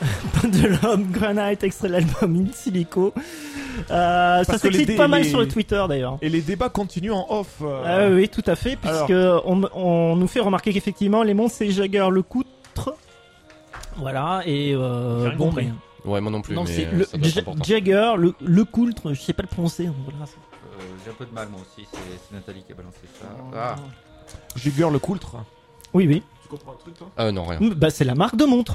de l'homme Granite, extrait de l'album In Silico. Ça que s'excite pas mal sur le Twitter d'ailleurs. Et les débats continuent en off. Oui, tout à fait, puisque on nous fait remarquer qu'effectivement les monstres c'est Jagger le coutre. Voilà, et rien bon, compris. Ouais, moi non plus, non, mais c'est le ça doit être important. Jagger, le coultre, je sais pas le prononcer. Voilà. J'ai un peu de mal moi aussi, c'est Nathalie qui a balancé ça. Jagger le coultre. Oui, oui. Tu comprends un truc toi? Non, rien. Bah, c'est la marque de montre.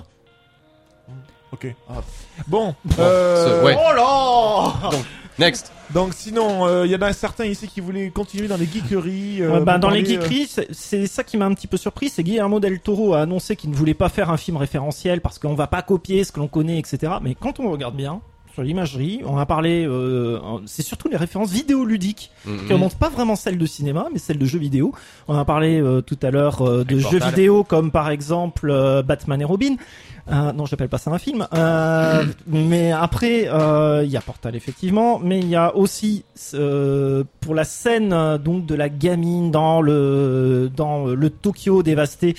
Ok. Bon. Ouais. Oh là! Next. Donc sinon, il y en a certains ici qui voulaient continuer dans les geekeries. Dans les geekeries, c'est ça qui m'a un petit peu surpris, c'est Guillermo del Toro a annoncé qu'il ne voulait pas faire un film référentiel parce qu'on va pas copier ce que l'on connaît, etc. Mais quand on regarde bien sur l'imagerie, on a parlé, c'est surtout les références vidéoludiques qui remontent pas vraiment celles de cinéma, mais celles de jeux vidéo. On a parlé tout à l'heure de jeux vidéo comme par exemple Batman et Robin. Non, j'appelle pas ça un film. Mais après, il y a Portal effectivement, mais il y a aussi pour la scène donc de la gamine dans le Tokyo dévasté.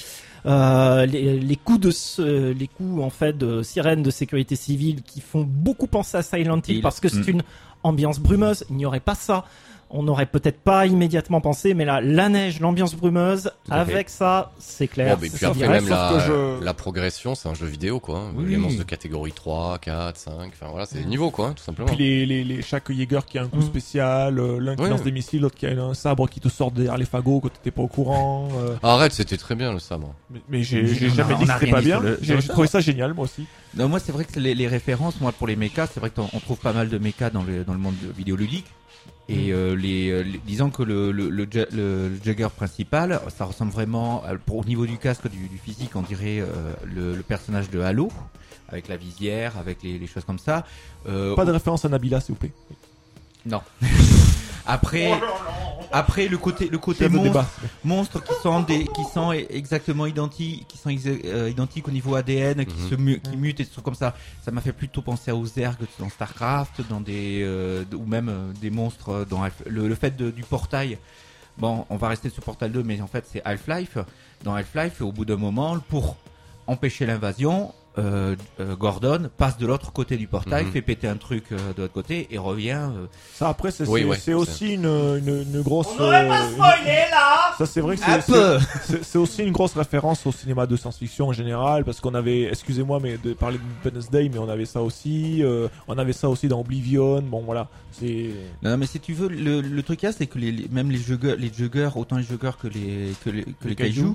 Les coups en fait de sirène de sécurité civile qui font beaucoup penser à Silent Hill parce que c'est une ambiance brumeuse. Il n'y aurait pas ça. On n'aurait peut-être pas immédiatement pensé, mais là, la neige, l'ambiance brumeuse, avec ça, c'est clair. Bon, et puis c'est après, direct. même la progression, c'est un jeu vidéo, quoi. Oui. Les monstres de catégorie 3, 4, 5, enfin voilà, c'est les niveaux, quoi, tout simplement. Puis chaque Jäger qui a un coup spécial, l'un qui lance des missiles, l'autre qui a un sabre qui te sort derrière les fagots quand t'étais pas au courant. Arrête, c'était très bien le sabre. Mais j'ai jamais dit que c'était pas bien. J'ai trouvé ça génial, moi aussi. Non, moi c'est vrai que les références, moi pour les mechas, c'est vrai qu'on trouve pas mal de mechas dans le monde vidéoludique. Et disons que le Jagger principal, ça ressemble vraiment, au niveau du casque, du physique, on dirait le personnage de Halo, avec la visière, avec les choses comme ça. Pas de référence à Nabila, s'il vous plaît. Non. Après le côté monstre qui sont exactement identiques, qui sont identiques au niveau ADN, qui mutent et des trucs comme ça. Ça m'a fait plutôt penser aux Zerg dans Starcraft, dans ou même des monstres dans le fait du portail. Bon, on va rester sur Portal 2, mais en fait c'est Half-Life. Dans Half-Life, au bout d'un moment, pour empêcher l'invasion, Gordon passe de l'autre côté du portail, fait péter un truc de l'autre côté et revient. Ça après c'est aussi une grosse. On n'aurait pas spoilé là. Ça c'est vrai que c'est aussi une grosse référence au cinéma de science-fiction en général parce qu'on avait, excusez-moi mais de parler de Independence Day, mais on avait ça aussi dans Oblivion. Bon voilà, c'est. Non mais si tu veux le truc là, c'est que même les juggers, autant les juggers que les kaiju.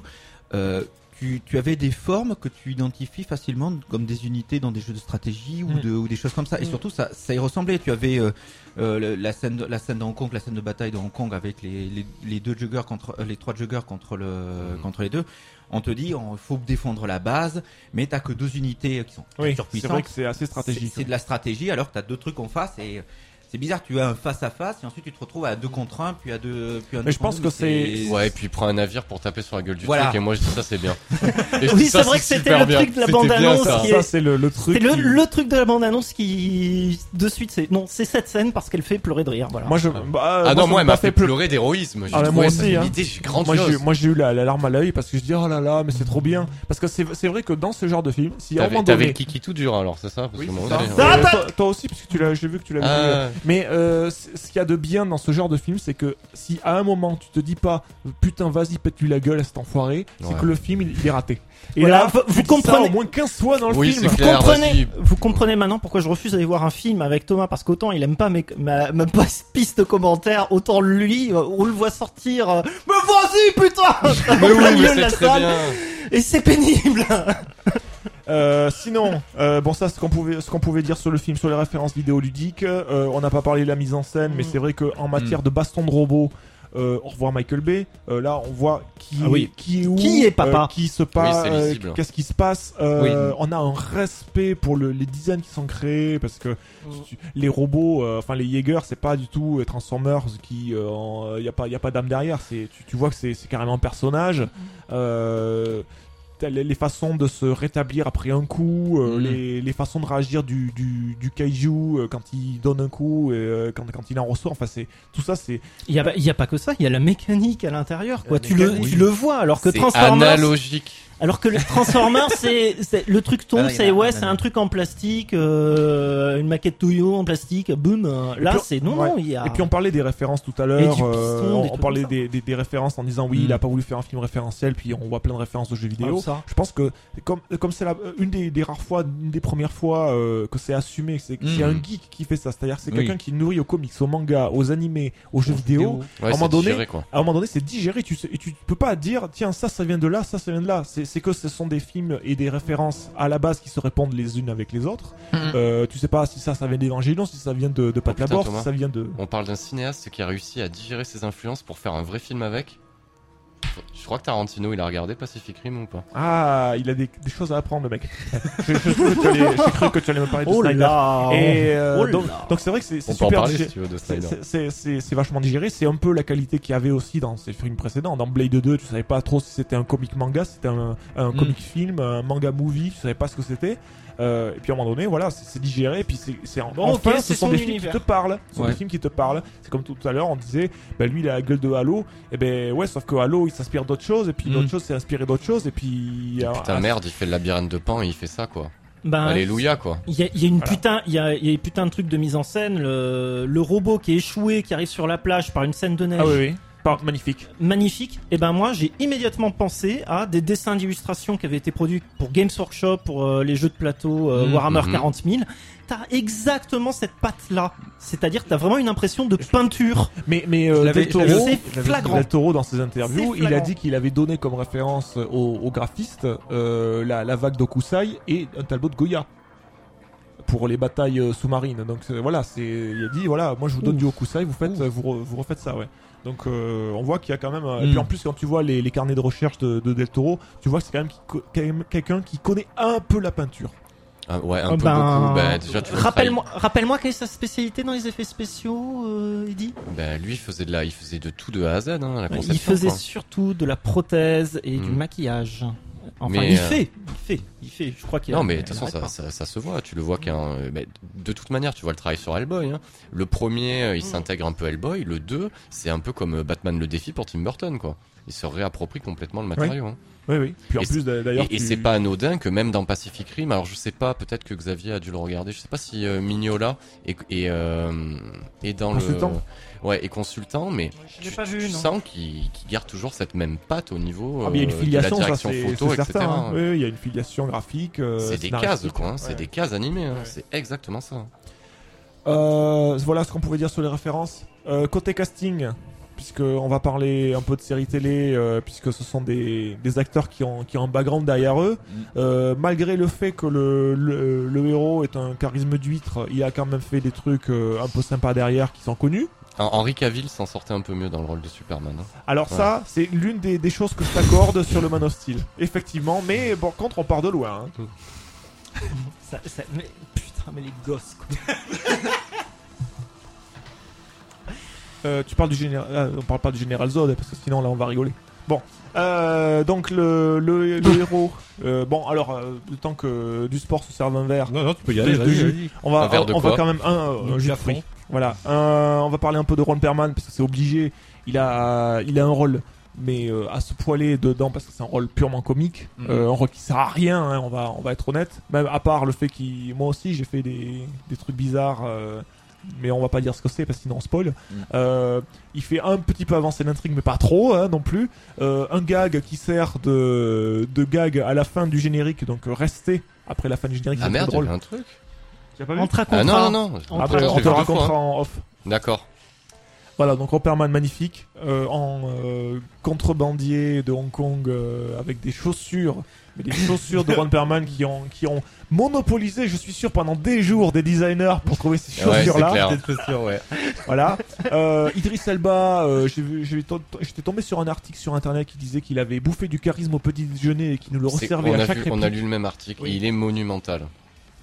Tu avais des formes que tu identifies facilement comme des unités dans des jeux de stratégie ou des choses comme ça. Et surtout, ça y ressemblait. Tu avais la scène de Hong Kong, la scène de bataille de Hong Kong avec les deux juggers les trois juggers contre les deux. On te dit, il faut défendre la base, mais t'as que deux unités qui sont surpuissantes. C'est vrai que c'est assez stratégique. C'est de la stratégie, alors que t'as deux trucs en face et c'est bizarre, tu as un face à face et ensuite tu te retrouves à 2 contre 1 puis à 2 puis à mais je pense que c'est ouais, et puis il prend un navire pour taper sur la gueule du truc et moi je dis ça c'est bien. Oui, c'est vrai que c'était le truc de la bande annonce ça c'est le truc. C'est le truc de la bande annonce qui de suite c'est cette scène parce qu'elle fait pleurer de rire, voilà. Moi moi elle m'a fait pleurer d'héroïsme. J'ai trouvé cette idée grandiose. Moi j'ai eu la larme à l'œil parce que je dis oh là là, mais c'est trop bien parce que c'est vrai que dans ce genre de film, si à un moment donné t'avais le kiki tout dur alors, c'est ça parce que toi aussi parce que j'ai vu que tu l'avais vu. Mais ce qu'il y a de bien dans ce genre de film, c'est que si à un moment tu te dis pas putain vas-y pète-lui la gueule à cet enfoiré, c'est que le film il est raté. Et voilà, là, vous comprenez au moins 15 fois dans le film. Vous comprenez maintenant pourquoi je refuse d'aller voir un film avec Thomas, parce qu'autant il aime pas ma piste de commentaires, autant lui on le voit sortir mais vas-y putain mais oui, mais c'est très bien. Et c'est pénible. Sinon, bon ça, ce qu'on pouvait dire sur le film, sur les références vidéoludiques. On n'a pas parlé de la mise en scène, mais c'est vrai qu'en matière de baston de robots, on revoit Michael Bay. Là, on voit qui est où, qui est papa, qui se passe, qu'est-ce qui se passe. On a un respect pour les designs qui sont créés parce que les robots, enfin les Jaeger, c'est pas du tout Transformers qui, y a pas d'âme derrière. Tu vois que c'est carrément un personnage. les façons de se rétablir après un coup, les façons de réagir du kaiju quand il donne un coup et quand il en ressort. Enfin, c'est tout ça, c'est. Il y a pas que ça, il y a la mécanique à l'intérieur, quoi. La Tu mécanique, le vois, alors que C'est Transformers. analogique. Alors que le Transformers, c'est le truc tombe, Ah, il y en a c'est un truc en plastique, une maquette Toyo en plastique, boum. Là, puis, c'est non, ouais. il y a. Et puis on parlait des références tout à Et l'heure. du piston, des On trucs parlait comme ça. des références en disant oui, il a pas voulu faire un film référentiel, puis on voit plein de références de jeux vidéo. Ah, ça. Je pense que comme c'est une des rares fois, une des premières fois que c'est assumé, c'est qu'il y a un geek qui fait ça. C'est-à-dire que c'est quelqu'un qui nourrit aux comics, aux mangas, aux animés, aux jeux vidéo. Ouais, un moment c'est donné, digéré, quoi. À un moment donné, c'est digéré. Tu peux pas dire tiens ça vient de là, ça vient de là. C'est que ce sont des films et des références à la base qui se répondent les unes avec les autres. Tu sais pas si ça vient d'Evangelion, si ça vient de Pat putain, Labor, Thomas. si ça vient de. On parle d'un cinéaste qui a réussi à digérer ses influences pour faire un vrai film avec. Je crois que Tarantino, il a regardé Pacific Rim ou pas? Ah, il a des choses à apprendre, le mec. J'ai cru que tu allais me parler de Oh Snyder. là. Et Oh là. donc c'est vrai que c'est On peut en super parler digéré. si tu veux de Snyder. C'est vachement digéré. C'est un peu la qualité qu'il y avait aussi dans ses films précédents. Dans Blade 2, tu savais pas trop si c'était un comic manga, si c'était un comic film, un manga movie, tu savais pas ce que c'était. Et puis à un moment donné, voilà, c'est digéré. Et puis Bon, enfin, ok, ce c'est sont son des films qui univers. te parlent. Ce sont Ouais. des films qui te parlent. C'est comme tout à l'heure, on disait, bah lui, il a la gueule de Halo. Et ben ouais, sauf que Halo, il s'inspire d'autres choses. Et puis d'autres choses, c'est inspiré d'autres choses. Et puis Putain, merde, il fait le labyrinthe de Pan et il fait ça, quoi. Ben, Alléluia, quoi. Il y a une Voilà. putain, il y a une putain de truc de mise en scène. Le robot qui est échoué, qui arrive sur la plage par une scène de neige. Ah oui. Magnifique. Magnifique. Et ben moi j'ai immédiatement pensé à des dessins d'illustration qui avaient été produits pour Games Workshop, pour les jeux de plateau Warhammer 40 000. T'as exactement cette patte là, c'est-à-dire que t'as vraiment une impression de peinture. Mais l'avais- Del Toro, c'est flagrant. Del Toro, dans ses interviews, C'est il a flagrant. dit qu'il avait donné comme référence aux graphistes la vague d'Okusai et un tableau de Goya pour les batailles sous-marines. Donc voilà, il a dit voilà, moi je vous donne du Okusai, vous refaites ça, ouais. Donc on voit qu'il y a quand même et puis en plus quand tu vois les carnets de recherche de Del Toro, tu vois que c'est quand même quelqu'un qui connaît un peu la peinture. Ah, ouais, un peu Ben, beaucoup. Bah, déjà, tu le rappelle-moi quelle est sa spécialité dans les effets spéciaux, Eddy. Bah, lui, il faisait de tout de A à Z, hein, la Il conception. faisait quoi. surtout de la prothèse et du maquillage. Enfin, Mais, il fait. Je crois qu'il. Non, mais de toute façon, il arrête ça se voit. Tu le vois de toute manière, tu vois le travail sur Hellboy. Hein. Le premier, il s'intègre un peu Hellboy. Le 2, c'est un peu comme Batman le défi pour Tim Burton, quoi. Il se réapproprie complètement le matériau. Hein. Oui. Puis en plus d'ailleurs, Et c'est pas anodin que même dans Pacific Rim, alors je sais pas, peut-être que Xavier a dû le regarder, je sais pas si Mignola est dans Consultant. est consultant, mais Je l'ai tu, pas vu, tu non. sens qu'il garde toujours cette même patte au niveau il y a une filiation, de la ça direction c'est photo, etc. certain. Hein. Oui, il y a une filiation graphique. C'est des cases, scénaristique. quoi. Hein. C'est Ouais. des cases animées. Hein. Ouais. C'est exactement ça. Voilà ce qu'on pouvait dire sur les références. Côté casting, puisque on va parler un peu de séries télé, puisque ce sont des acteurs qui ont un background derrière eux. Malgré le fait que le héros est un charisme d'huître, il a quand même fait des trucs un peu sympas derrière qui sont connus. Henry Cavill s'en sortait un peu mieux dans le rôle de Superman. Hein. Alors Ouais. ça, c'est l'une des choses que je t'accorde sur le Man of Steel. Effectivement, mais par contre, on part de loin. Hein. Mais putain, mais les gosses. Quoi. Tu parles du général, on parle pas du général Zod parce que sinon là on va rigoler. Bon, donc le héros. Bon, alors le temps que du sport se serve un verre. Non, tu peux y aller, De vas-y, jus. vas-y. On va Un verre de quoi quand même un jus de Café. fruits. Voilà. On va parler un peu de Ron Perlman parce que c'est obligé. Il a un rôle, mais à se poiler dedans parce que c'est un rôle purement comique, un rôle qui sert à rien. Hein, on va être honnête. Même à part le fait moi aussi j'ai fait des trucs bizarres. Mais on va pas dire ce que c'est parce que sinon on spoil. Il fait un petit peu avancer l'intrigue, mais pas trop hein, non plus. Un gag qui sert de gag à la fin du générique, donc rester après la fin du générique. Ah c'est merde, très il y drôle. avait un truc. Tu as pas vu On te racontera. Ah non. Après, Je on l'ai te vu deux racontera fois, hein. en off. D'accord. Voilà, donc Roperman magnifique, en contrebandier de Hong Kong avec des chaussures, mais des chaussures de Ron Perlman qui ont monopolisé, je suis sûr, pendant des jours des designers pour trouver ces Ouais, c'est chaussures-là. clair. Peut-être sûr, ouais. Voilà. Idriss Elba, j'étais tombé sur un article sur internet qui disait qu'il avait bouffé du charisme au petit déjeuner et qu'il nous le resservait à chaque On a réplique. lu le même article Oui. et il est monumental.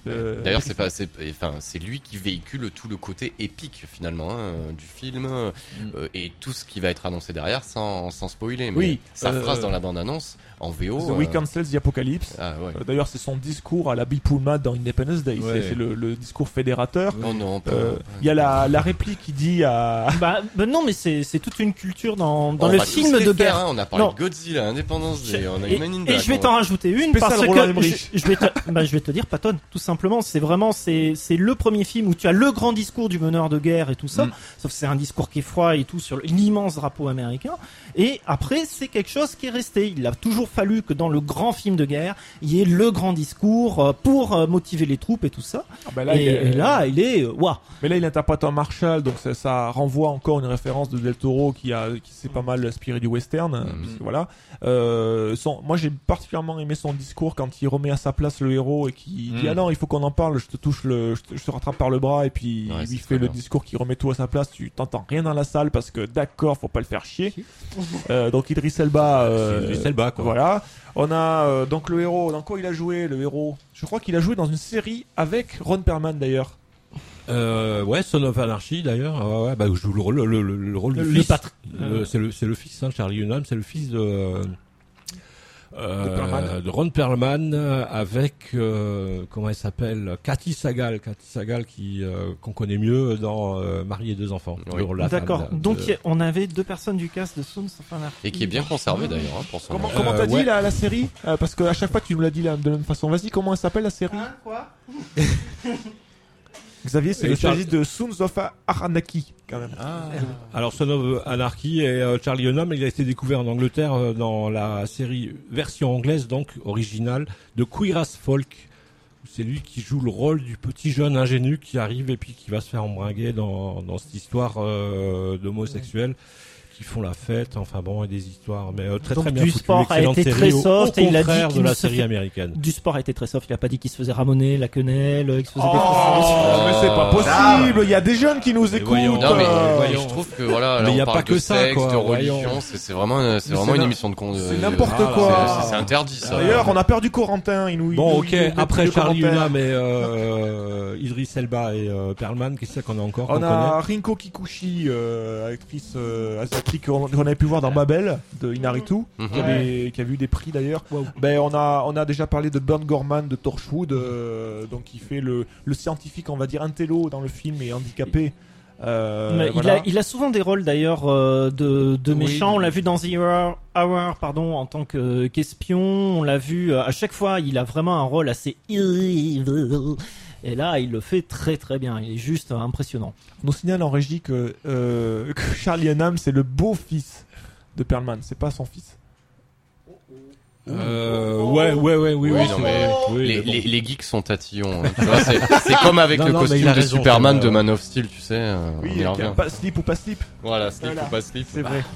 D'ailleurs, c'est lui qui véhicule tout le côté épique finalement du film et tout ce qui va être annoncé derrière sans spoiler. Mais Oui, sa phrase dans la bande-annonce en VO. The Weeknd Sells the Apocalypse. Ah, ouais. D'ailleurs, c'est son discours à la Bill Pullman dans Independence Day. Ouais. C'est le discours fédérateur. Oh non, Il y a la réplique qui dit à. Bah non, mais c'est toute une culture dans On le va film tous les de faire, guerre. hein. On a parlé Non. de Godzilla, Independence Day, on a Et, une Man in et Black, je vais on t'en va- rajouter une Spécial parce Roland que Emmerich. je vais te dire, Patton, tout simplement, c'est le premier film où tu as le grand discours du meneur de guerre et tout ça. Sauf que c'est un discours qui est froid et tout sur l'immense drapeau américain. Et après, c'est quelque chose qui est resté. Il a toujours fallu que dans le grand film de guerre, il y ait le grand discours pour motiver les troupes et tout ça. Et là, il est waouh. Mais là, il interprète un Marshall, donc ça renvoie encore une référence de Del Toro qui s'est pas mal inspiré du western. Parce que voilà. Moi, j'ai particulièrement aimé son discours quand il remet à sa place le héros et qui dit ah non, il faut qu'on en parle. Je te rattrape par le bras et puis Ouais, il c'est fait très le bien. discours qui remet tout à sa place. Tu t'entends rien dans la salle parce que d'accord, faut pas le faire chier. Donc Idris Elba. C'est Idriss Elba, quoi. Voilà. On a donc le héros. Dans quoi il a joué le héros? Je crois qu'il a joué dans une série avec Ron Perlman d'ailleurs. Ouais, Son of Anarchy d'ailleurs. Ouais, bah, je joue le rôle du Le fils. patr- C'est le fils, hein, Charlie Hunnam, c'est le fils de Perlman. de Ron Perlman avec comment elle s'appelle, Cathy Sagal qui qu'on connaît mieux dans Marié et deux enfants. Oui. La femme D'accord. de- Donc on avait deux personnes du cast de Sons of Anarchy. Et qui est bien conservé d'ailleurs hein, pour son. Comment t'as dit ouais. la série Parce que à chaque fois tu nous l'as dit de la même façon. Vas-y, comment elle s'appelle la série? Quoi? Xavier, c'est Et le Charles- s'agit de Sons of Anarchy quand même. Alors Son of Anarchy et Charlie Hunnam, il a été découvert en Angleterre dans la série version anglaise, donc originale, de Queer as Folk. C'est lui qui joue le rôle du petit jeune ingénu qui arrive et puis qui va se faire embringuer dans cette histoire d'homosexuels qui font la fête, enfin bon, et des histoires, mais très Donc, très bien du foutues, sport a excellente été série, très soft au et il a dit contraire qu'il de ne la se série fait- américaine. Du sport a été très soft. Il a pas dit qu'il se faisait ramoner la quenelle, qu'il se faisait des Oh, mais c'est pas possible. Il y a des jeunes qui nous écoutent. voyons. Non mais voyons. je trouve que voilà, Mais là, y on a parle pas que de ça, sexe, quoi, de religion, voyons. c'est vraiment c'est une na- émission de con. c'est n'importe Ah, quoi. C'est interdit ça. D'ailleurs, on a perdu Corentin. Il nous. Bon, il ok, nous met après plus de Charlie commentaires. Hunnam et Idris Elba et Perlman, qu'est-ce qu'on a encore On qu'on a Rinko Kikuchi, actrice asiatique qu'on avait pu voir dans Babel de Inaritu, Mhm. qui a eu des prix d'ailleurs. Ben on a déjà parlé de Burn Gorman de Torchwood, donc qui fait le scientifique, on va dire intello dans le film et handicapé. Mais Voilà. il a souvent des rôles d'ailleurs de Oui. méchants. On l'a vu dans The Hour, pardon, en tant qu'espion. On l'a vu à chaque fois. Il a vraiment un rôle assez evil. Et là, il le fait très très bien. Il est juste impressionnant. On nous signale en régie que Charlie Hunnam c'est le beau-fils de Perlman, c'est pas son fils. ouais, oui. Oui, non, mais Oui, les, mais bon. les geeks sont tatillons. Hein, tu vois, c'est comme avec Non, le non, mais il costume a de raison, Superman c'est de vrai. Man of Steel, tu sais. On y revient. Pas slip ou pas slip. Voilà, slip Voilà. ou pas slip. C'est vrai.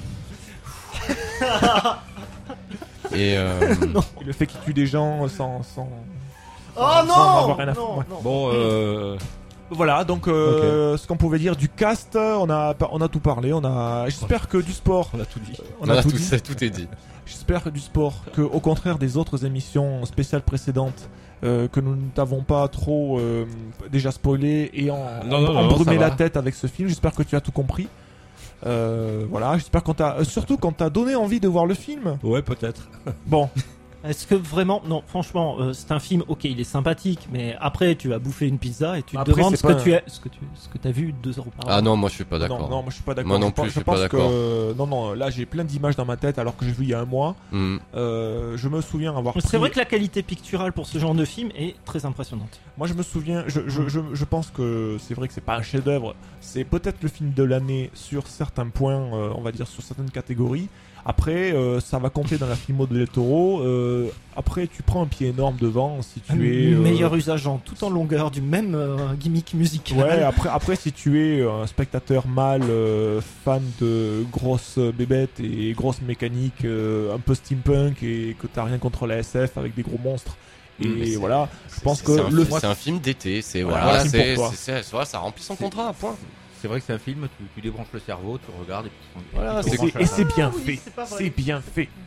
Et Et le fait qu'il tue des gens sans Oh sans avoir rien à non, foutre. non. Bon, Voilà, donc ce qu'on pouvait dire du cast, on a tout parlé. J'espère que du sport, on a tout dit. on a tout est dit. J'espère que du sport, que au contraire des autres émissions spéciales précédentes, que nous ne t'avons pas trop déjà spoilé et Non, embrumé ça la va. tête avec ce film. J'espère que tu as tout compris. Voilà, j'espère qu'on t'a surtout qu'on t'a donné envie de voir le film. Ouais, peut-être. Bon, Est-ce que vraiment, non, franchement, c'est un film. Ok, il est sympathique, mais après, tu vas bouffer une pizza et tu te Après, demandes c'est ce que pas ce que t'as vu 2 heures auparavant. Ah non, moi je suis pas d'accord. non, moi je suis pas d'accord. Moi non plus, je suis pas pense d'accord. que non, là j'ai plein d'images dans ma tête alors que j'ai vu il y a un mois. Hmm. Je me souviens avoir. C'est pris- vrai que la qualité picturale pour ce genre de film est très impressionnante. Moi, je me souviens, je pense que c'est vrai que c'est pas un chef-d'œuvre. C'est peut-être le film de l'année sur certains points, on va dire sur certaines catégories. Après, ça va compter dans la filmo de Del Toro. Après, tu prends un pied énorme devant si Un tu es. meilleur usage en tout en longueur du même gimmick musical. Ouais, après si tu es un spectateur mâle, fan de grosses bébêtes et grosses mécaniques, un peu steampunk et que t'as rien contre la SF avec des gros monstres. Et Mais c'est- voilà, je pense c'est que c'est un film d'été. C'est Voilà, voilà, un film c'est pour toi. voilà, ça remplit son contrat. Point. C'est vrai que c'est un film, tu débranches le cerveau, tu regardes et puis Voilà, tu c'est- rebranches et c'est bien oui, fait. c'est pas vrai. C'est bien fait.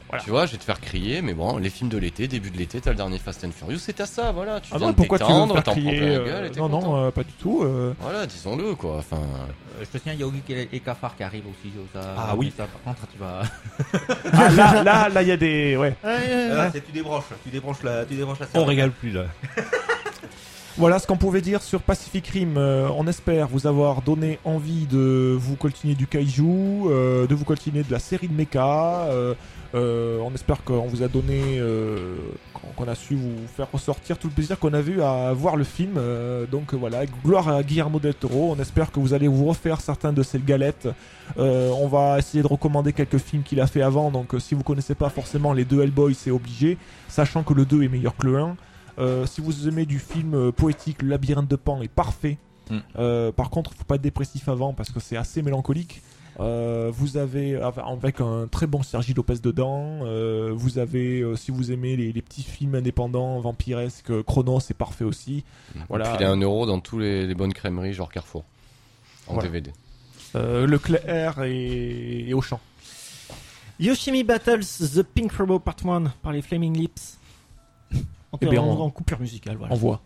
Voilà. Tu vois, je vais te faire crier, mais bon, les films de l'été, début de l'été, t'as le dernier Fast and Furious, c'est à ça, voilà. Tu viens de pourquoi tu veux me t'étendre, faire t'en prends plein crier la gueule et t'es Non, content. non, pas du tout. Voilà, disons-le, quoi. Enfin, Je te tiens, il y a Oggy et Cafard qui arrivent aussi. Ça, Ah oui. Ça, par contre, tu vas. Là, il y a des. Ouais. Tu débranches la On régale plus là. Voilà ce qu'on pouvait dire sur Pacific Rim. On espère vous avoir donné envie de vous coltiner du kaiju, de vous coltiner de la série de mecha. On espère qu'on vous a donné, qu'on a su vous faire ressortir tout le plaisir qu'on a vu à voir le film. Donc voilà, gloire à Guillermo del Toro. On espère que vous allez vous refaire certains de ces galettes. On va essayer de recommander quelques films qu'il a fait avant. Donc si vous connaissez pas forcément les deux Hellboy, c'est obligé, sachant que le 2 est meilleur que le 1. Si vous aimez du film poétique, le labyrinthe de Pan est parfait. Par contre, faut pas être dépressif avant parce que c'est assez mélancolique. Vous avez avec un très bon Sergi Lopez dedans. Vous avez, si vous aimez les petits films indépendants, vampiresques, Chronos, c'est parfait aussi. Voilà. il est 1€ dans tous les bonnes crèmeries, genre Carrefour, en Voilà. DVD. Leclerc et Auchan. Yoshimi Battles The Pink Robot Part 1 par les Flaming Lips. Eh bien, En coupure musicale, voilà. On voit.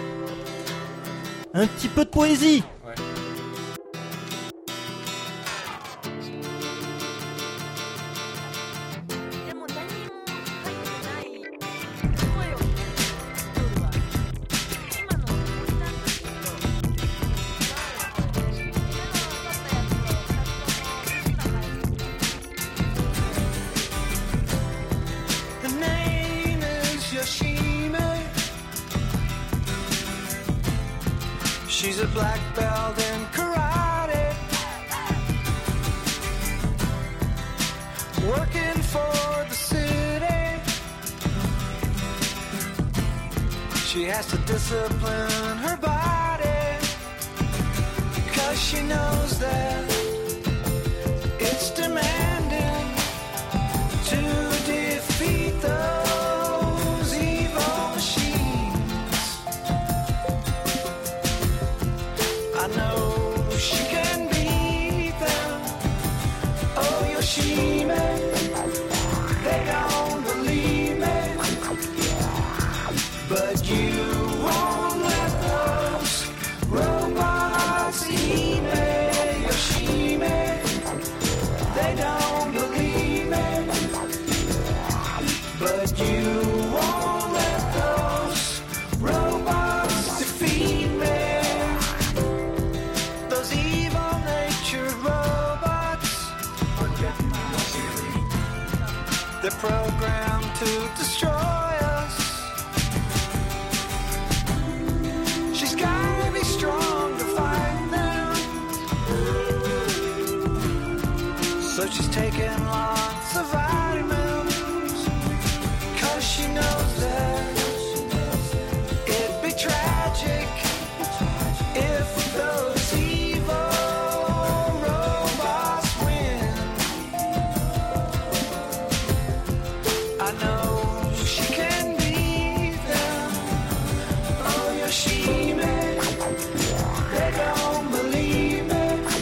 Un petit peu de poésie. The name is Yoshime. She's a black belt in karate, working for the city. She has to discipline her body, 'cause she knows that it's demanding to defeat those evil machines. I know she can beat them. Oh, Yoshime, they don't believe me, but you won't let those robots eat me, Yoshime. They don't believe me, but you won't let those robots defeat me. Those evil-natured robots, they're programmed to destroy us. She's gotta be strong to fight them, so she's taking lots of vitamins, 'cause she knows that it'd be tragic if those evil robots win. I know she can beat them. Oh, Yoshime, they don't believe me,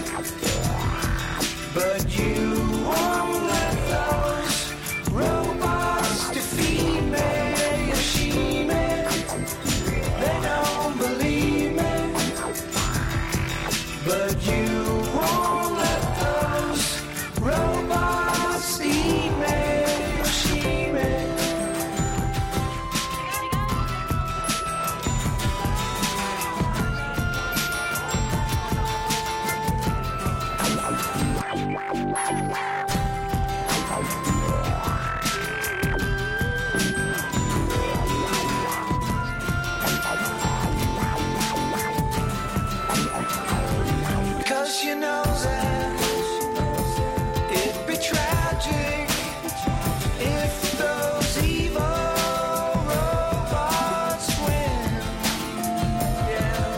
but you won't let those robots defeat me, Yoshime. They don't believe me, but you won't let those robots eat me, Yoshime. Cause you know that it'd be tragic if those evil robots win. Yeah,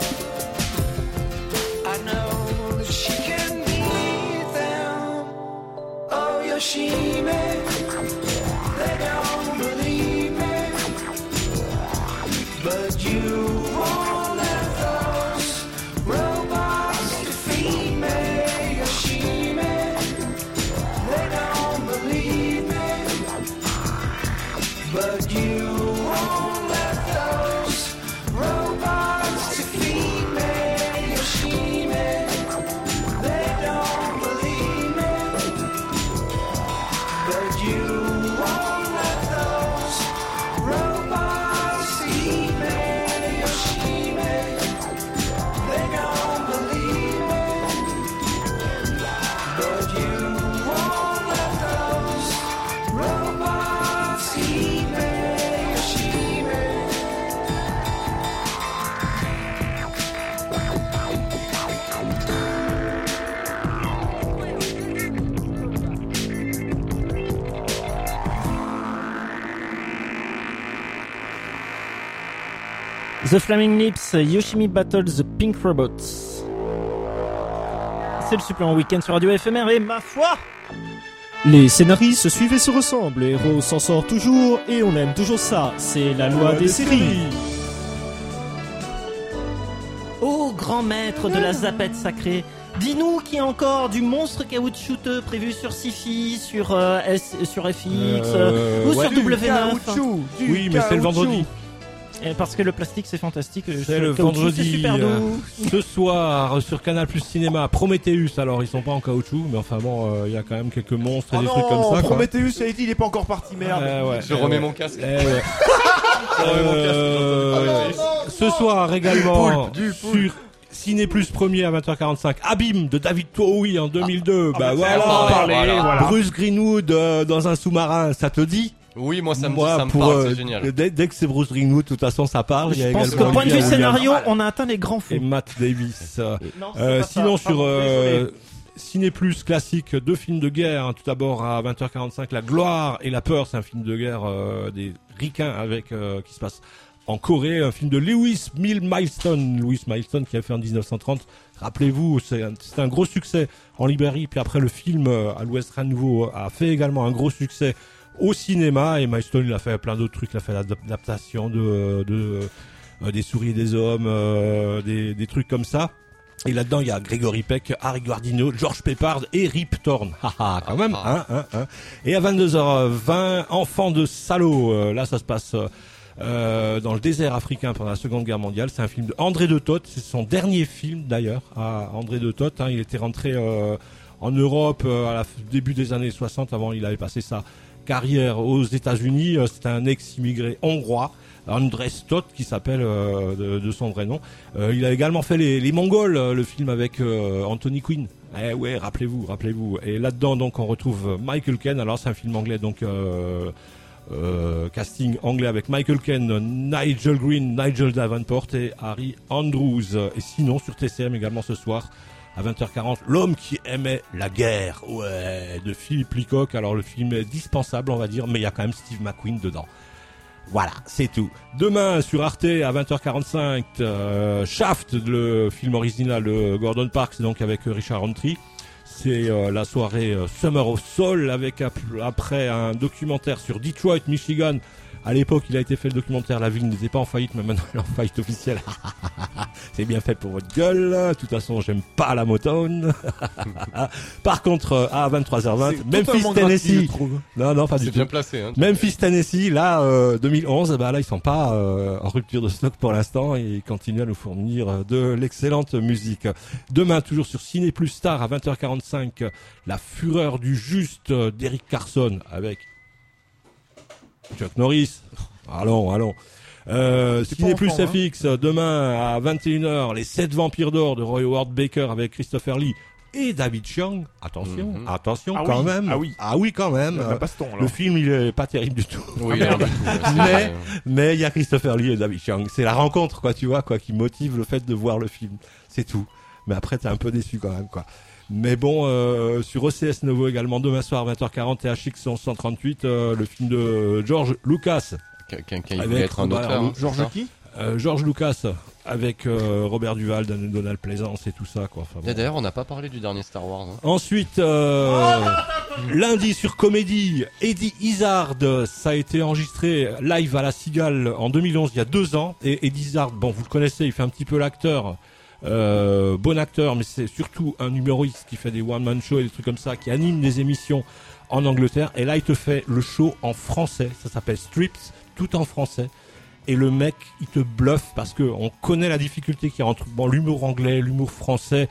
I know that she can beat them. Oh, Yoshime, they don't believe me, but you won't let those robots defeat me, Yoshime. They don't believe me, The Flaming Lips, Yoshimi Battle the Pink Robots. C'est le supplément week-end sur Radio FMR et ma foi, Les scénarios se suivent et se ressemblent, les héros s'en sortent toujours et on aime toujours ça, c'est la loi des séries. ô grand maître de la zapette sacrée, dis-nous qu'il y a encore du monstre caoutchouteux prévu sur Sci-Fi, sur FX ou ouais, sur W9. Oui, mais c'est le vendredi. Et parce que le plastique c'est fantastique. C'est le caoutchouc, vendredi. c'est super doux. Ce soir sur Canal Plus Cinéma, Prometheus. Alors ils sont pas en caoutchouc, mais enfin bon, il y a quand même quelques monstres et des trucs comme ça. Quoi. Prometheus, ça a été, il est pas encore parti, merde. Ouais, Je remets mon casque. ouais. Ce soir également sur Ciné Plus premier à 20h45, Abîme de David Towie en 2002. Bah voilà. Bruce Greenwood dans un sous-marin, ça te dit? Oui, moi ça me Pour, parle, c'est génial. Dès que c'est Bruce Greenwood, de toute façon ça parle. Il y a Je pense également qu'au point de vue Olivia scénario, Williams on a atteint les grands fous. et Matt Davis. Non, c'est pas Sinon ça. sur Pardon, désolé. Ciné Plus classique, 2 films de guerre. Hein. Tout d'abord à 20h45, La gloire et la peur, c'est un film de guerre des ricains avec qui se passe en Corée, un film de Lewis Milestone qui a fait en 1930. Rappelez-vous, c'est un gros succès en librairie. Puis après le film à l'Ouest Rien de Nouveau a fait également un gros succès au cinéma. Et Milestone il a fait plein d'autres trucs. Il a fait l'adaptation des souris et des hommes, des trucs comme ça. Et là-dedans, il y a Gregory Peck, Harry Guardino, George Peppard et Rip Torn. Haha, quand même, hein. Et à 22h20, Enfant de salaud. Là, ça se passe dans le désert africain pendant la Seconde Guerre mondiale. C'est un film de André de Toth. C'est son dernier film, d'ailleurs, à André de Toth. Hein. Il était rentré en Europe début des années 60. Avant, il avait passé sa carrière aux États-Unis. C'était un ex-immigré hongrois. André Stott qui s'appelle de son vrai nom. Il a également fait les Mongols, le film avec Anthony Quinn. Eh ouais, rappelez-vous. Et là-dedans donc on retrouve Michael Caine. Alors c'est un film anglais donc casting anglais avec Michael Caine, Nigel Green, Nigel Davenport et Harry Andrews. Et sinon sur TCM également ce soir à 20h40, L'homme qui aimait la guerre. Ouais, de Philippe Leacock. Alors le film est dispensable on va dire, mais il y a quand même Steve McQueen dedans. Voilà, c'est tout. Demain sur Arte à 20h45, Shaft, le film original de Gordon Parks, donc avec Richard Roundtree. C'est la soirée Summer of Soul avec après un documentaire sur Detroit, Michigan. À l'époque, il a été fait le documentaire, la ville n'était pas en faillite, mais maintenant elle est en faillite officielle. C'est bien fait pour votre gueule. De toute façon, j'aime pas la Motown. Par contre, à 23h20, Memphis, Tennessee. Non, pas du C'est tout. bien placé. Hein, Memphis, Tennessee, là, 2011, bah là, ils sont pas en rupture de stock pour l'instant et ils continuent à nous fournir de l'excellente musique. Demain, toujours sur Ciné Plus Star à 20h45, La fureur du juste d'Eric Carson avec Chuck Norris. Allons. Ciné Plus enfant, FX, demain à 21h, Les 7 vampires d'or de Roy Howard Baker avec Christopher Lee et David Chiang. Attention, Ah quand oui, même. ah oui. Quand même. La baston, là. Le film, il est pas terrible du tout. Oui, Mais il y a Christopher Lee et David Chiang. C'est la rencontre, quoi, tu vois, quoi, qui motive le fait de voir le film. C'est tout. Mais après, t'es un peu déçu quand même, quoi. Mais bon, sur OCS Novo également, demain soir, 20h40, THX 1138, le film de George Lucas. Quelqu'un voulait être un auteur. Hein, Georges c'est ça qui George Lucas, avec Robert Duval, Donald Pleasance et tout ça, quoi. Enfin, bon. Et d'ailleurs, on n'a pas parlé du dernier Star Wars. Hein. Ensuite, lundi sur Comédie, Eddie Izzard, ça a été enregistré live à la Cigale en 2011, il y a 2 ans. Et Eddie Izzard, bon, vous le connaissez, il fait un petit peu l'acteur. Bon acteur, mais c'est surtout un humoriste qui fait des one-man shows et des trucs comme ça, qui anime des émissions en Angleterre. Et là, il te fait le show en français. Ça s'appelle Strips, tout en français. Et le mec, il te bluffe parce que on connaît la difficulté qu'il y a entre l'humour anglais, l'humour français,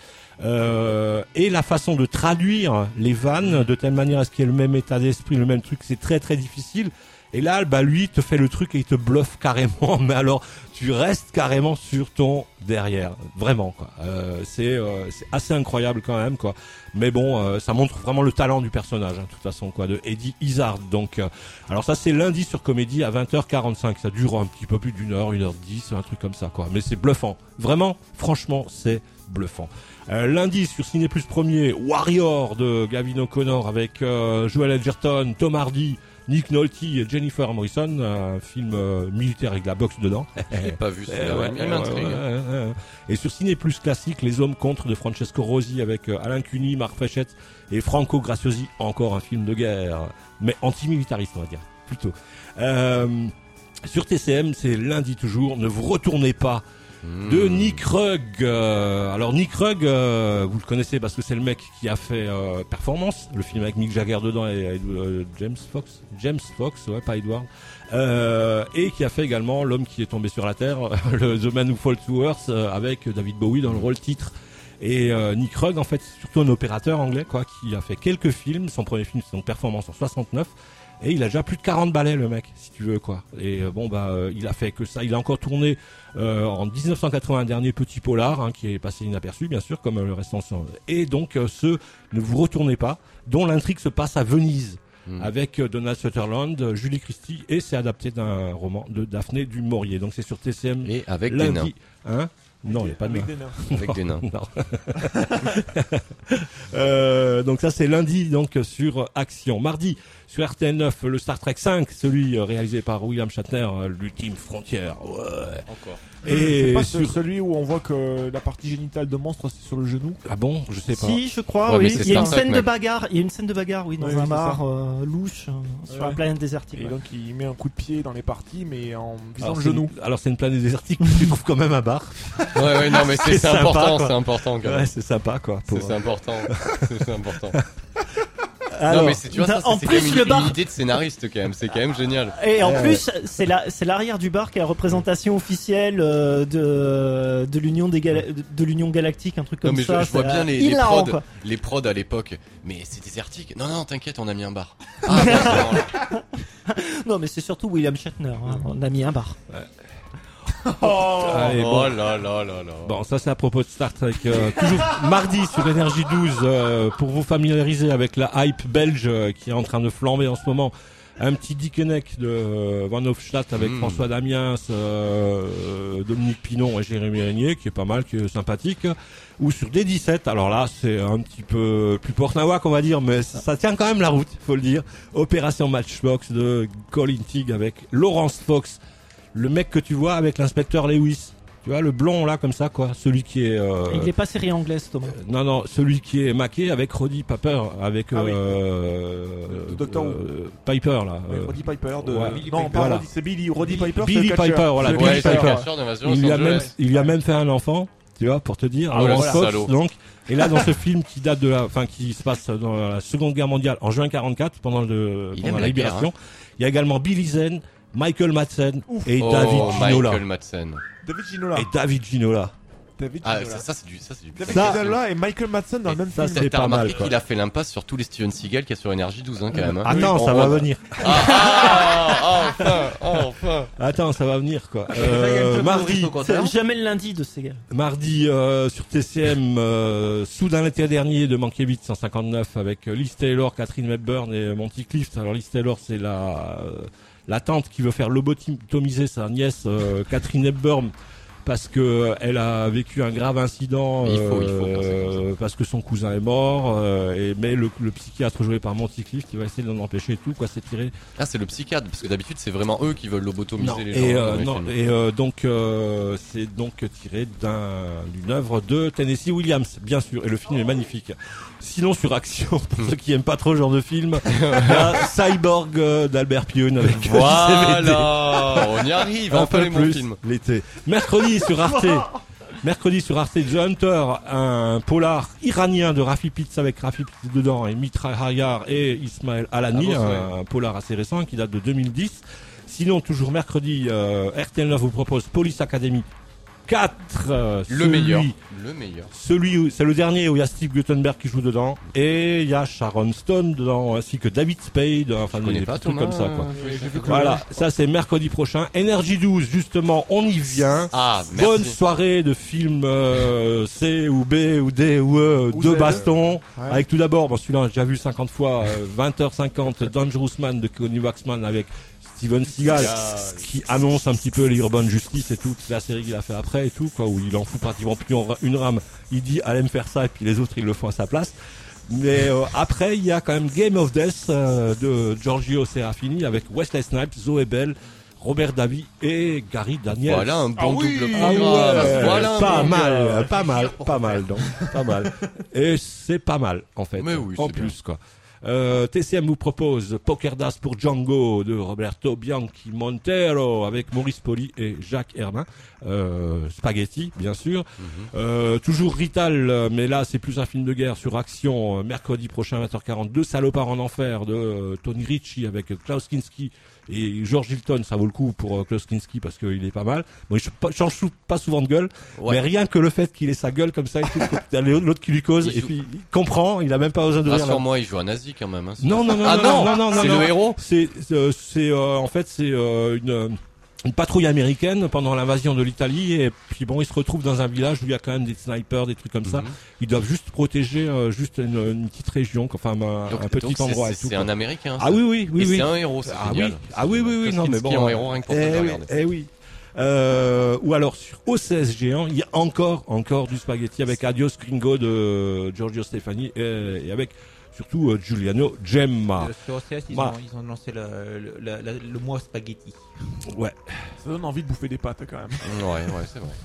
et la façon de traduire les vannes de telle manière à ce qu'il y ait le même état d'esprit, le même truc. C'est très très difficile. Et là, bah lui, il te fait le truc et il te bluffe carrément. Mais alors, tu restes carrément sur ton derrière, vraiment, quoi. C'est assez incroyable quand même, quoi. Mais bon, ça montre vraiment le talent du personnage, hein, de toute façon, quoi, de Eddie Izzard. Donc, alors ça, c'est lundi sur Comédie à 20h45. Ça dure un petit peu plus d'1 heure, 1h10, un truc comme ça, quoi. Mais c'est bluffant. Vraiment, franchement, c'est bluffant. Lundi sur Ciné Plus premier, Warrior de Gavin O'Connor avec Joel Edgerton, Tom Hardy. Nick Nolte et Jennifer Morrison, un film militaire avec de la boxe dedans. Je l'ai pas vu, celui-là. Il m'intrigue. Et sur Ciné Plus classique, Les Hommes contre de Francesco Rosi avec Alain Cuny, Marc Fréchette et Franco Graciosi, encore un film de guerre, mais antimilitariste on va dire, plutôt. Sur TCM, c'est lundi toujours, ne vous retournez pas, de Nick Rugg. Alors Nick Rugg, vous le connaissez parce que c'est le mec qui a fait Performance, le film avec Mick Jagger dedans et James Fox, ouais, pas Edward, et qui a fait également L'homme qui est tombé sur la terre, le The Man Who Fell to Earth, avec David Bowie dans le rôle titre. Et Nick Rugg, en fait, c'est surtout un opérateur anglais, quoi, qui a fait quelques films. Son premier film, c'est donc Performance en 69. Et il a déjà plus de 40 ballets, le mec, si tu veux, quoi. Et il a fait que ça. Il a encore tourné en 1980 un dernier petit polar, hein, qui est passé inaperçu, bien sûr, comme le restant. Et donc, Ne vous retournez pas, dont l'intrigue se passe à Venise, avec Donald Sutherland, Julie Christie, et c'est adapté d'un roman de Daphné du Maurier. Donc c'est sur TCM. Et avec lundi. des nains. Hein? Non, il n'y a pas de nains. Avec des nains. Donc ça c'est lundi donc sur Action. Mardi sur RTL9 le Star Trek 5, celui réalisé par William Shatner, l'ultime frontière. Ouais. Encore. Et c'est pas sur celui où on voit que la partie génitale de monstre c'est sur le genou. Ah bon, je sais pas. Si, je crois, Ouais, mais oui. c'est Il y a une Star Trek, scène de mec. bagarre. Il y a une scène de bagarre, oui, dans Oui, un c'est bar ça. louche sur Ouais. la planète désertique. Et Ouais. donc il met un coup de pied dans les parties mais en visant Alors, le c'est genou. alors c'est une planète désertique, mais tu trouves quand même un bar. Ouais, non, mais c'est sympa, important, quoi. c'est important, quand même. Ouais, c'est sympa quoi. C'est important. C'est important. Alors, non, mais tu vois, ça, en c'est quand plus, même le une bar. idée de scénariste, quand même. C'est quand même génial. Et en plus, c'est l'arrière du bar qui est la représentation officielle de l'Union de l'Union Galactique, un truc comme Non, mais ça. je vois c'est bien hilarant, quoi. les prods à l'époque. Mais c'est désertique. Non, t'inquiète, on a mis un bar. Ah, bon, Non, mais c'est surtout William Shatner. Hein. On a mis un bar. Allez, bon. Oh là là là là. Bon, ça c'est à propos de Star Trek. Toujours mardi sur Énergie 12, pour vous familiariser avec la hype belge qui est en train de flamber en ce moment. Un petit Dickeneck de Van Hofstadt avec François Damiens, Dominique Pinon et Jérémy Régnier, qui est pas mal, qui est sympathique. Ou sur D17, alors là c'est un petit peu plus porte-nawak on va dire, mais ça tient quand même la route, faut le dire. Opération Matchbox de Colin Teague avec Laurence Fox, le mec que tu vois avec l'inspecteur Lewis. Tu vois, le blond là comme ça quoi, celui qui est Il est pas série anglaise, Thomas. non, celui qui est maqué avec Roddy Piper, avec Ah oui. Dr. Who. Piper là. Roddy Piper de ouais. non Piper. pas Voilà. Roddy, c'est Roddy Piper. Billy c'est le catcheur. Piper, voilà, C'est le Billy Ouais, c'est le Piper. catcheur d'invasion Il Los lui a même Angeles. fait un enfant, tu vois, pour te dire. Ah ouais, Laurence le Fox, salaud. donc. Et là, dans ce film qui date qui se passe dans la Seconde Guerre mondiale, en juin 44, pendant Il aime la la libération, guerre, il y a également Billy Zane, Michael Madsen et Oh, David Ginola. Michael Madsen. David Ginola. Et David Ginola. David Ah, Ginola. ça c'est du. David Ça- Ginola et Michael Madsen dans le même ça, film. c'est T'as pas remarqué mal, quoi. qu'il a fait l'impasse sur tous les Steven Seagal qu'il y a sur Énergie 12, hein, quand même. Hein. Attends, ça On va voit- venir. Enfin. Attends, ça va venir, quoi. Mardi. C'est jamais le lundi de ces gars. Mardi sur TCM, Soudain l'été dernier de Mankiewicz 159 avec Liz Taylor, Catherine Hepburn et Monty Clift. Alors Liz Taylor c'est la tante qui veut faire lobotomiser sa nièce Catherine Hepburn parce que elle a vécu un grave incident, Il faut quand c'est comme parce que son cousin est mort, mais le psychiatre joué par Monty Clift il va essayer d'en empêcher et tout, quoi, c'est tiré. Ah, c'est le psychiatre, parce que d'habitude c'est vraiment eux qui veulent lobotomiser les gens. Et, dans les non, films. et donc c'est donc tiré d'une œuvre de Tennessee Williams, bien sûr, et le film est magnifique. Sinon sur Action, pour ceux qui aiment pas trop ce genre de film, il y a Cyborg d'Albert Pyun avec CVT. Voilà, on y arrive, Un enfin peu les bons plus films. l'été. Mercredi sur Arte, The Hunter, un polar iranien de Rafi Pitts avec Rafi Pitts dedans et Mitra Hayar et Ismaël Alani, Ah bon, un polar assez récent qui date de 2010. Sinon, toujours mercredi, RTL9 vous propose Police Academy 4. Le meilleur. Celui, c'est le dernier où il y a Steve Guttenberg qui joue dedans et il y a Sharon Stone dedans ainsi que David Spade, enfin connais des pas, trucs Thomas, comme ça quoi. j'ai vu que- Voilà, ça c'est mercredi prochain. Énergie 12 justement, on y vient. Ah, merci. Bonne soirée de films C ou B ou D ou E Ou de Z. baston. Ouais. Avec tout d'abord, bon celui-là j'ai déjà vu 50 fois, 20h50 Dangerous Man de Connie Waxman avec Steven Seagal qui annonce un petit peu l'urban justice et tout, la série qu'il a fait après et tout, quoi, où il en fout pratiquement plus une rame. Il dit allez me faire ça et puis les autres ils le font à sa place. Mais après, il y a quand même Game of Death de Giorgio Serafini avec Wesley Snipes, Zoé Bell, Robert Davi et Gary Daniels. Voilà un bon double Ah programme. ouais, Voilà un pas bon mal, gars. pas mal, donc, pas mal. Et c'est pas mal, en fait. Mais oui, en c'est plus, quoi. TCM vous propose Poker Das pour Django de Roberto Bianchi Montero avec Maurice Poli et Jacques Hermin. Spaghetti, bien sûr. Toujours Rital, mais là c'est plus un film de guerre sur action. Mercredi prochain 20h40, Deux salopards en enfer de Tony Ricci avec Klaus Kinski et George Hilton. Ça vaut le coup pour Klaus Kinski parce qu'il est pas mal. Bon, il change pas souvent de gueule, mais rien que le fait qu'il ait sa gueule comme ça et tout, t'as l'autre qui lui cause et puis il comprend, il a même pas besoin de rire. Rassure-moi, il joue un nazi quand même. Hein, Non, c'est le héros. C'est en fait c'est une patrouille américaine pendant l'invasion de l'Italie et puis bon, ils se retrouvent dans un village où il y a quand même des snipers, des trucs comme ça. Ils doivent juste protéger juste une petite région, enfin un petit endroit et tout. C'est un Américain. Ah oui. C'est un héros, c'est génial. Oui, non mais bon. Un héros rien que pour ça, regarder. Oui. Ou alors sur OCS géant, il y a encore du spaghetti avec Adios Gringo de Giorgio Stefani et avec surtout Giuliano Gemma. Sur OCS, ils ont lancé le mois spaghetti. Ouais. Ça donne envie de bouffer des pâtes quand même. Ouais, c'est vrai.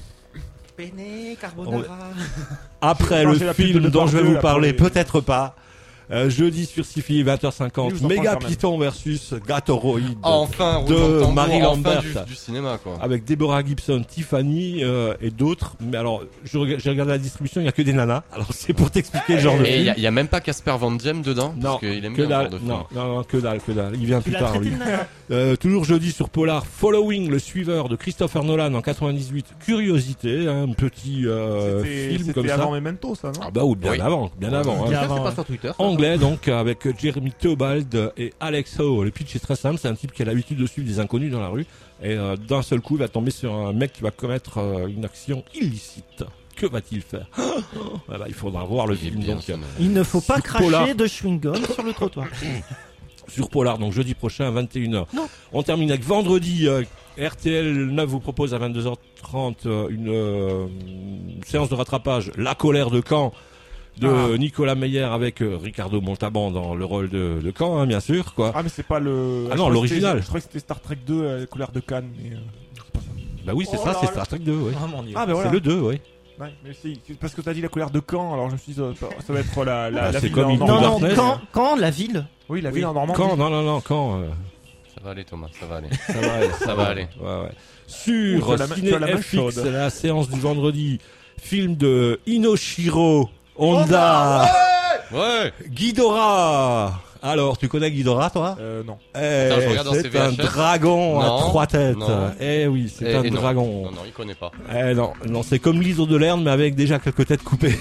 Penne carbonara. Après le film dont je vais vous parler, peut-être pas. Jeudi sur Sci-Fi 20h50, Méga Python versus Gatoroid enfin, de Marie Lambert du cinéma quoi. Avec Deborah Gibson, Tiffany et d'autres. Mais alors, j'ai regardé la distribution, il y a que des nanas. Alors c'est pour t'expliquer le genre de film. Et il y a même pas Casper Van Diem dedans. Non, parce qu'il aime que bien dalle. ce genre de film. Non, que dalle. Il vient plus tard lui. Toujours jeudi sur Polar, Following, le suiveur de Christopher Nolan en 98. Curiosité, un petit film comme ça. C'était avant Memento, ça, non? Ah bah oui, bien avant. C'est pas sur Twitter. Anglais donc avec Jeremy Theobald et Alex Ho. Le pitch est très simple, c'est un type qui a l'habitude de suivre des inconnus dans la rue et d'un seul coup il va tomber sur un mec qui va commettre une action illicite. Que va-t-il faire? Il faudra voir le film. Donc, il ne faut pas cracher Polar. de chewing-gum sur le trottoir. Sur Polar, donc jeudi prochain à 21h. On termine avec vendredi. RTL 9 vous propose à 22h30 une séance de rattrapage La colère de Caen de Nicolas Meyer avec Ricardo Montalban dans le rôle de Caen, hein, bien sûr, quoi. Ah mais c'est pas le. Ah non, l'original. Je croyais que c'était Star Trek 2 la couleur de Cannes. Mais c'est pas ça. Bah oui, c'est ça, c'est Star Trek 2, oui. Oh mon dieu. Ah ben voilà. C'est le 2, oui. Ouais, mais c'est parce que t'as dit la couleur de Caen, alors je me suis dit ça va être la c'est ville comme en une Normandie. Non, quand la ville. Oui, la ville en Normandie. Caen, non, Caen. Ça va aller Thomas, ça va aller. Ça va aller. Ouais. Sur tu as la main CinéFX, chaude. c'est la séance du vendredi. Film de Inoshiro Honda. Ouais. Ghidorah. Alors, tu connais Ghidorah, toi? Non. Attends, je regarde dans ses C'est un VHS. dragon à Non, 3 têtes. non. Oui, c'est un non. dragon. Non, il connaît pas. Non, c'est comme l'Isle de Lerne, mais avec déjà quelques têtes coupées.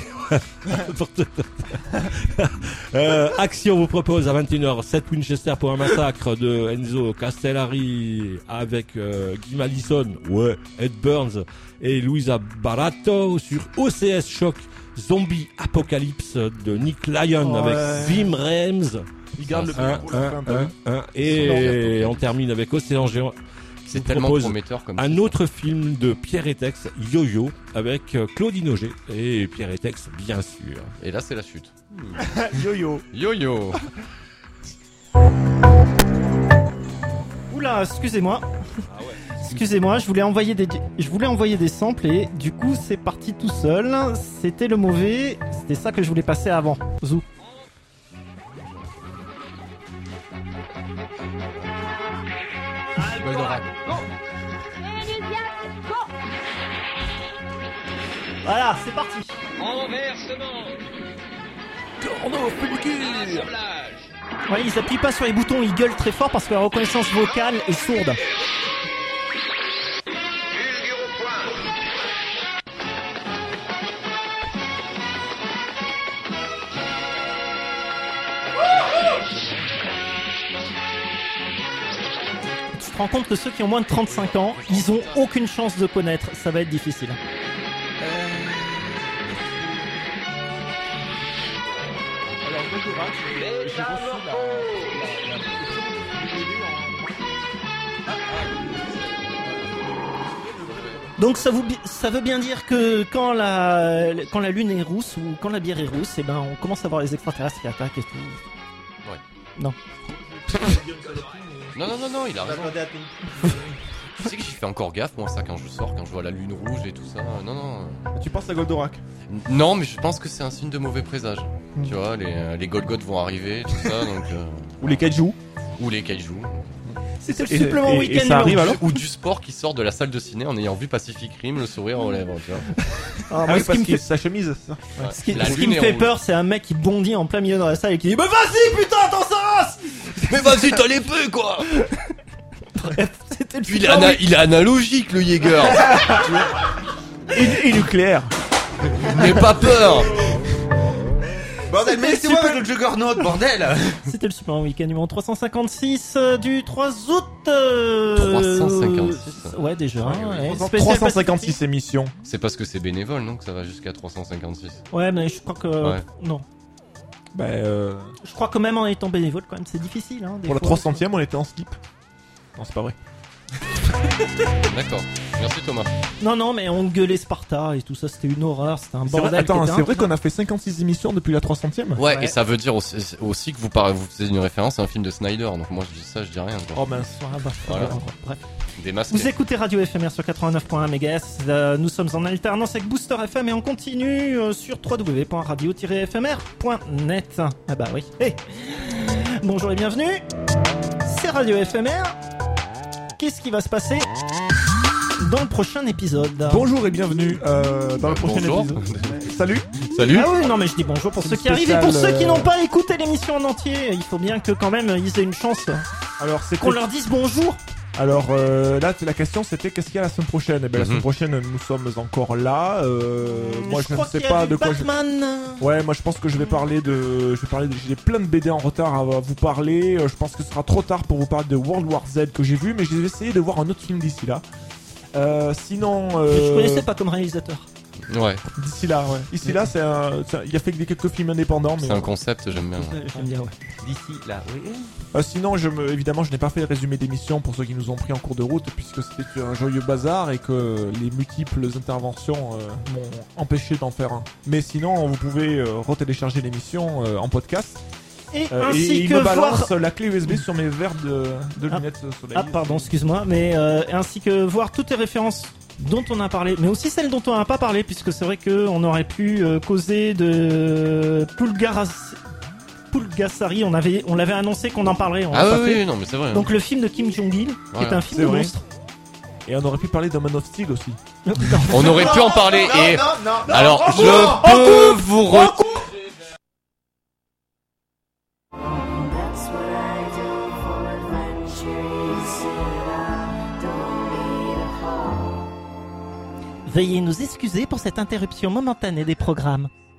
Action vous propose à 21h 7 Winchester pour un massacre de Enzo Castellari avec Guy Madison, Ed Burns et Luisa Barato sur OCS Choc Zombie Apocalypse de Nick Lyon avec Wim Rames. Il garde le micro. Et on termine avec Océan Géant. C'est tellement prometteur comme un autre film de Pierre Etex, Yo-Yo, avec Claudine Auger et Pierre Etex, bien sûr. Et là, c'est la chute. Yo-yo. Oula, excusez-moi. Excusez-moi, je voulais envoyer des samples et du coup c'est parti tout seul. C'était le mauvais, c'était ça que je voulais passer avant. Zou. Voilà, c'est parti. Renversement. Ouais, ils appuient pas sur les boutons, ils gueulent très fort parce que la reconnaissance vocale est sourde. Tu te rends compte que ceux qui ont moins de 35 ans, ils ont aucune chance de connaître, ça va être difficile. Alors, j'ai reçu Donc ça veut bien dire que quand la lune est rousse ou quand la bière est rousse, et ben on commence à voir les extraterrestres qui attaquent et tout. Ouais. Non. Non, il a raison. Tu sais que j'y fais encore gaffe, moi, ça, quand je sors, quand je vois la lune rouge et tout ça. Non. Tu penses à Goldorak? Non, mais je pense que c'est un signe de mauvais présage. Tu vois, les Golgoth vont arriver, tout ça, donc. Ou les kaiju. Ou les kaiju. C'était le supplément week-end. Et ça arrive alors? Ou du sport qui sort de la salle de ciné en ayant vu Pacific Rim, le sourire aux lèvres, tu vois. Ah, Ah oui, ce qui parce me qu'il fait, sa chemise, ça. Ouais. ce qui La me lune est fait rouge. peur, c'est un mec qui bondit en plein milieu de la salle et qui dit mais vas-y putain, attends ça. Mais vas-y, t'as l'épée, quoi! Bref, c'était le Puis supplément il est analogique, le Jaeger! Et nucléaire. N'aie pas peur! Bordel, mais laissez-moi avec le Juggernaut, bordel. C'était le supplément week-end numéro 356 du 3 août. 356. Ouais, déjà. Ouais, spécial 356 émissions. C'est parce que c'est bénévole, non? Que ça va jusqu'à 356. Ouais, mais je crois que Ouais. non. Bah, Je crois que même en étant bénévole, quand même, c'est difficile. Hein, des pour la fois. 300ème, on était en skip. Non, c'est pas vrai. D'accord. Merci Thomas. Non, mais on gueulait Sparta et tout ça, c'était une horreur, c'était un C'est vrai, bordel. attends, qui était c'est vrai intenable. qu'on a fait 56 émissions depuis la 300ème? Ouais, Ouais. et ça veut dire aussi que vous faisiez une référence à un film de Snyder. Donc moi je dis ça, je dis rien. Quoi. Oh mince. Ah, bah, Voilà. bref. Démasqué. Vous écoutez Radio FMR sur 89.1 MHz. Nous sommes en alternance avec Booster FM et on continue sur www.radio-fmr.net. Ah bah oui. Hey. Bonjour et bienvenue. C'est Radio FMR. Qu'est-ce qui va se passer dans le prochain épisode? Bonjour et bienvenue dans le prochain Bonjour. épisode. Salut. Salut. Ah oui, non mais je dis bonjour pour C'est ceux une qui arrivent et pour spéciale, ceux qui n'ont pas écouté l'émission en entier. Il faut bien que quand même ils aient une chance Alors c'est qu'on leur dise bonjour. Alors là, la question c'était qu'est-ce qu'il y a la semaine prochaine? Eh ben la semaine prochaine, nous sommes encore là. Moi, je ne crois sais qu'il y a pas du de quoi. Batman. Ouais, moi je pense que je vais parler de. J'ai plein de BD en retard à vous parler. Je pense que ce sera trop tard pour vous parler de World War Z que j'ai vu, mais je vais essayer de voir un autre film d'ici là. Sinon. Je connaissais pas comme réalisateur. Ouais, D'ici là, ouais. Ici là, il a fait que quelques films indépendants, mais. c'est un concept, j'aime bien. Ouais. J'aime bien, ouais. D'ici là, oui. Sinon, évidemment, je n'ai pas fait le résumé d'émission pour ceux qui nous ont pris en cours de route, puisque c'était un joyeux bazar et que les multiples interventions m'ont empêché d'en faire un. Mais sinon, vous pouvez retélécharger l'émission en podcast. Et Et ainsi il que me balance voir. la clé USB sur mes verres de lunettes soleil. Ah pardon, excuse-moi, mais ainsi que voir toutes les références dont on a parlé, mais aussi celles dont on n'a pas parlé, puisque c'est vrai qu'on aurait pu causer de Pulgasari, on l'avait annoncé qu'on en parlerait. On Ah l'a oui, pas fait. oui, non mais c'est vrai. Donc le film de Kim Jong-il, qui Voilà, est un film c'est de vrai. monstre. Et on aurait pu parler de Man of Steel aussi. On aurait pu en parler et... non. Alors, je peux vous retirer... That's what I do for adventure. You said I don't need a home. Veuillez nous excuser pour cette interruption momentanée des programmes.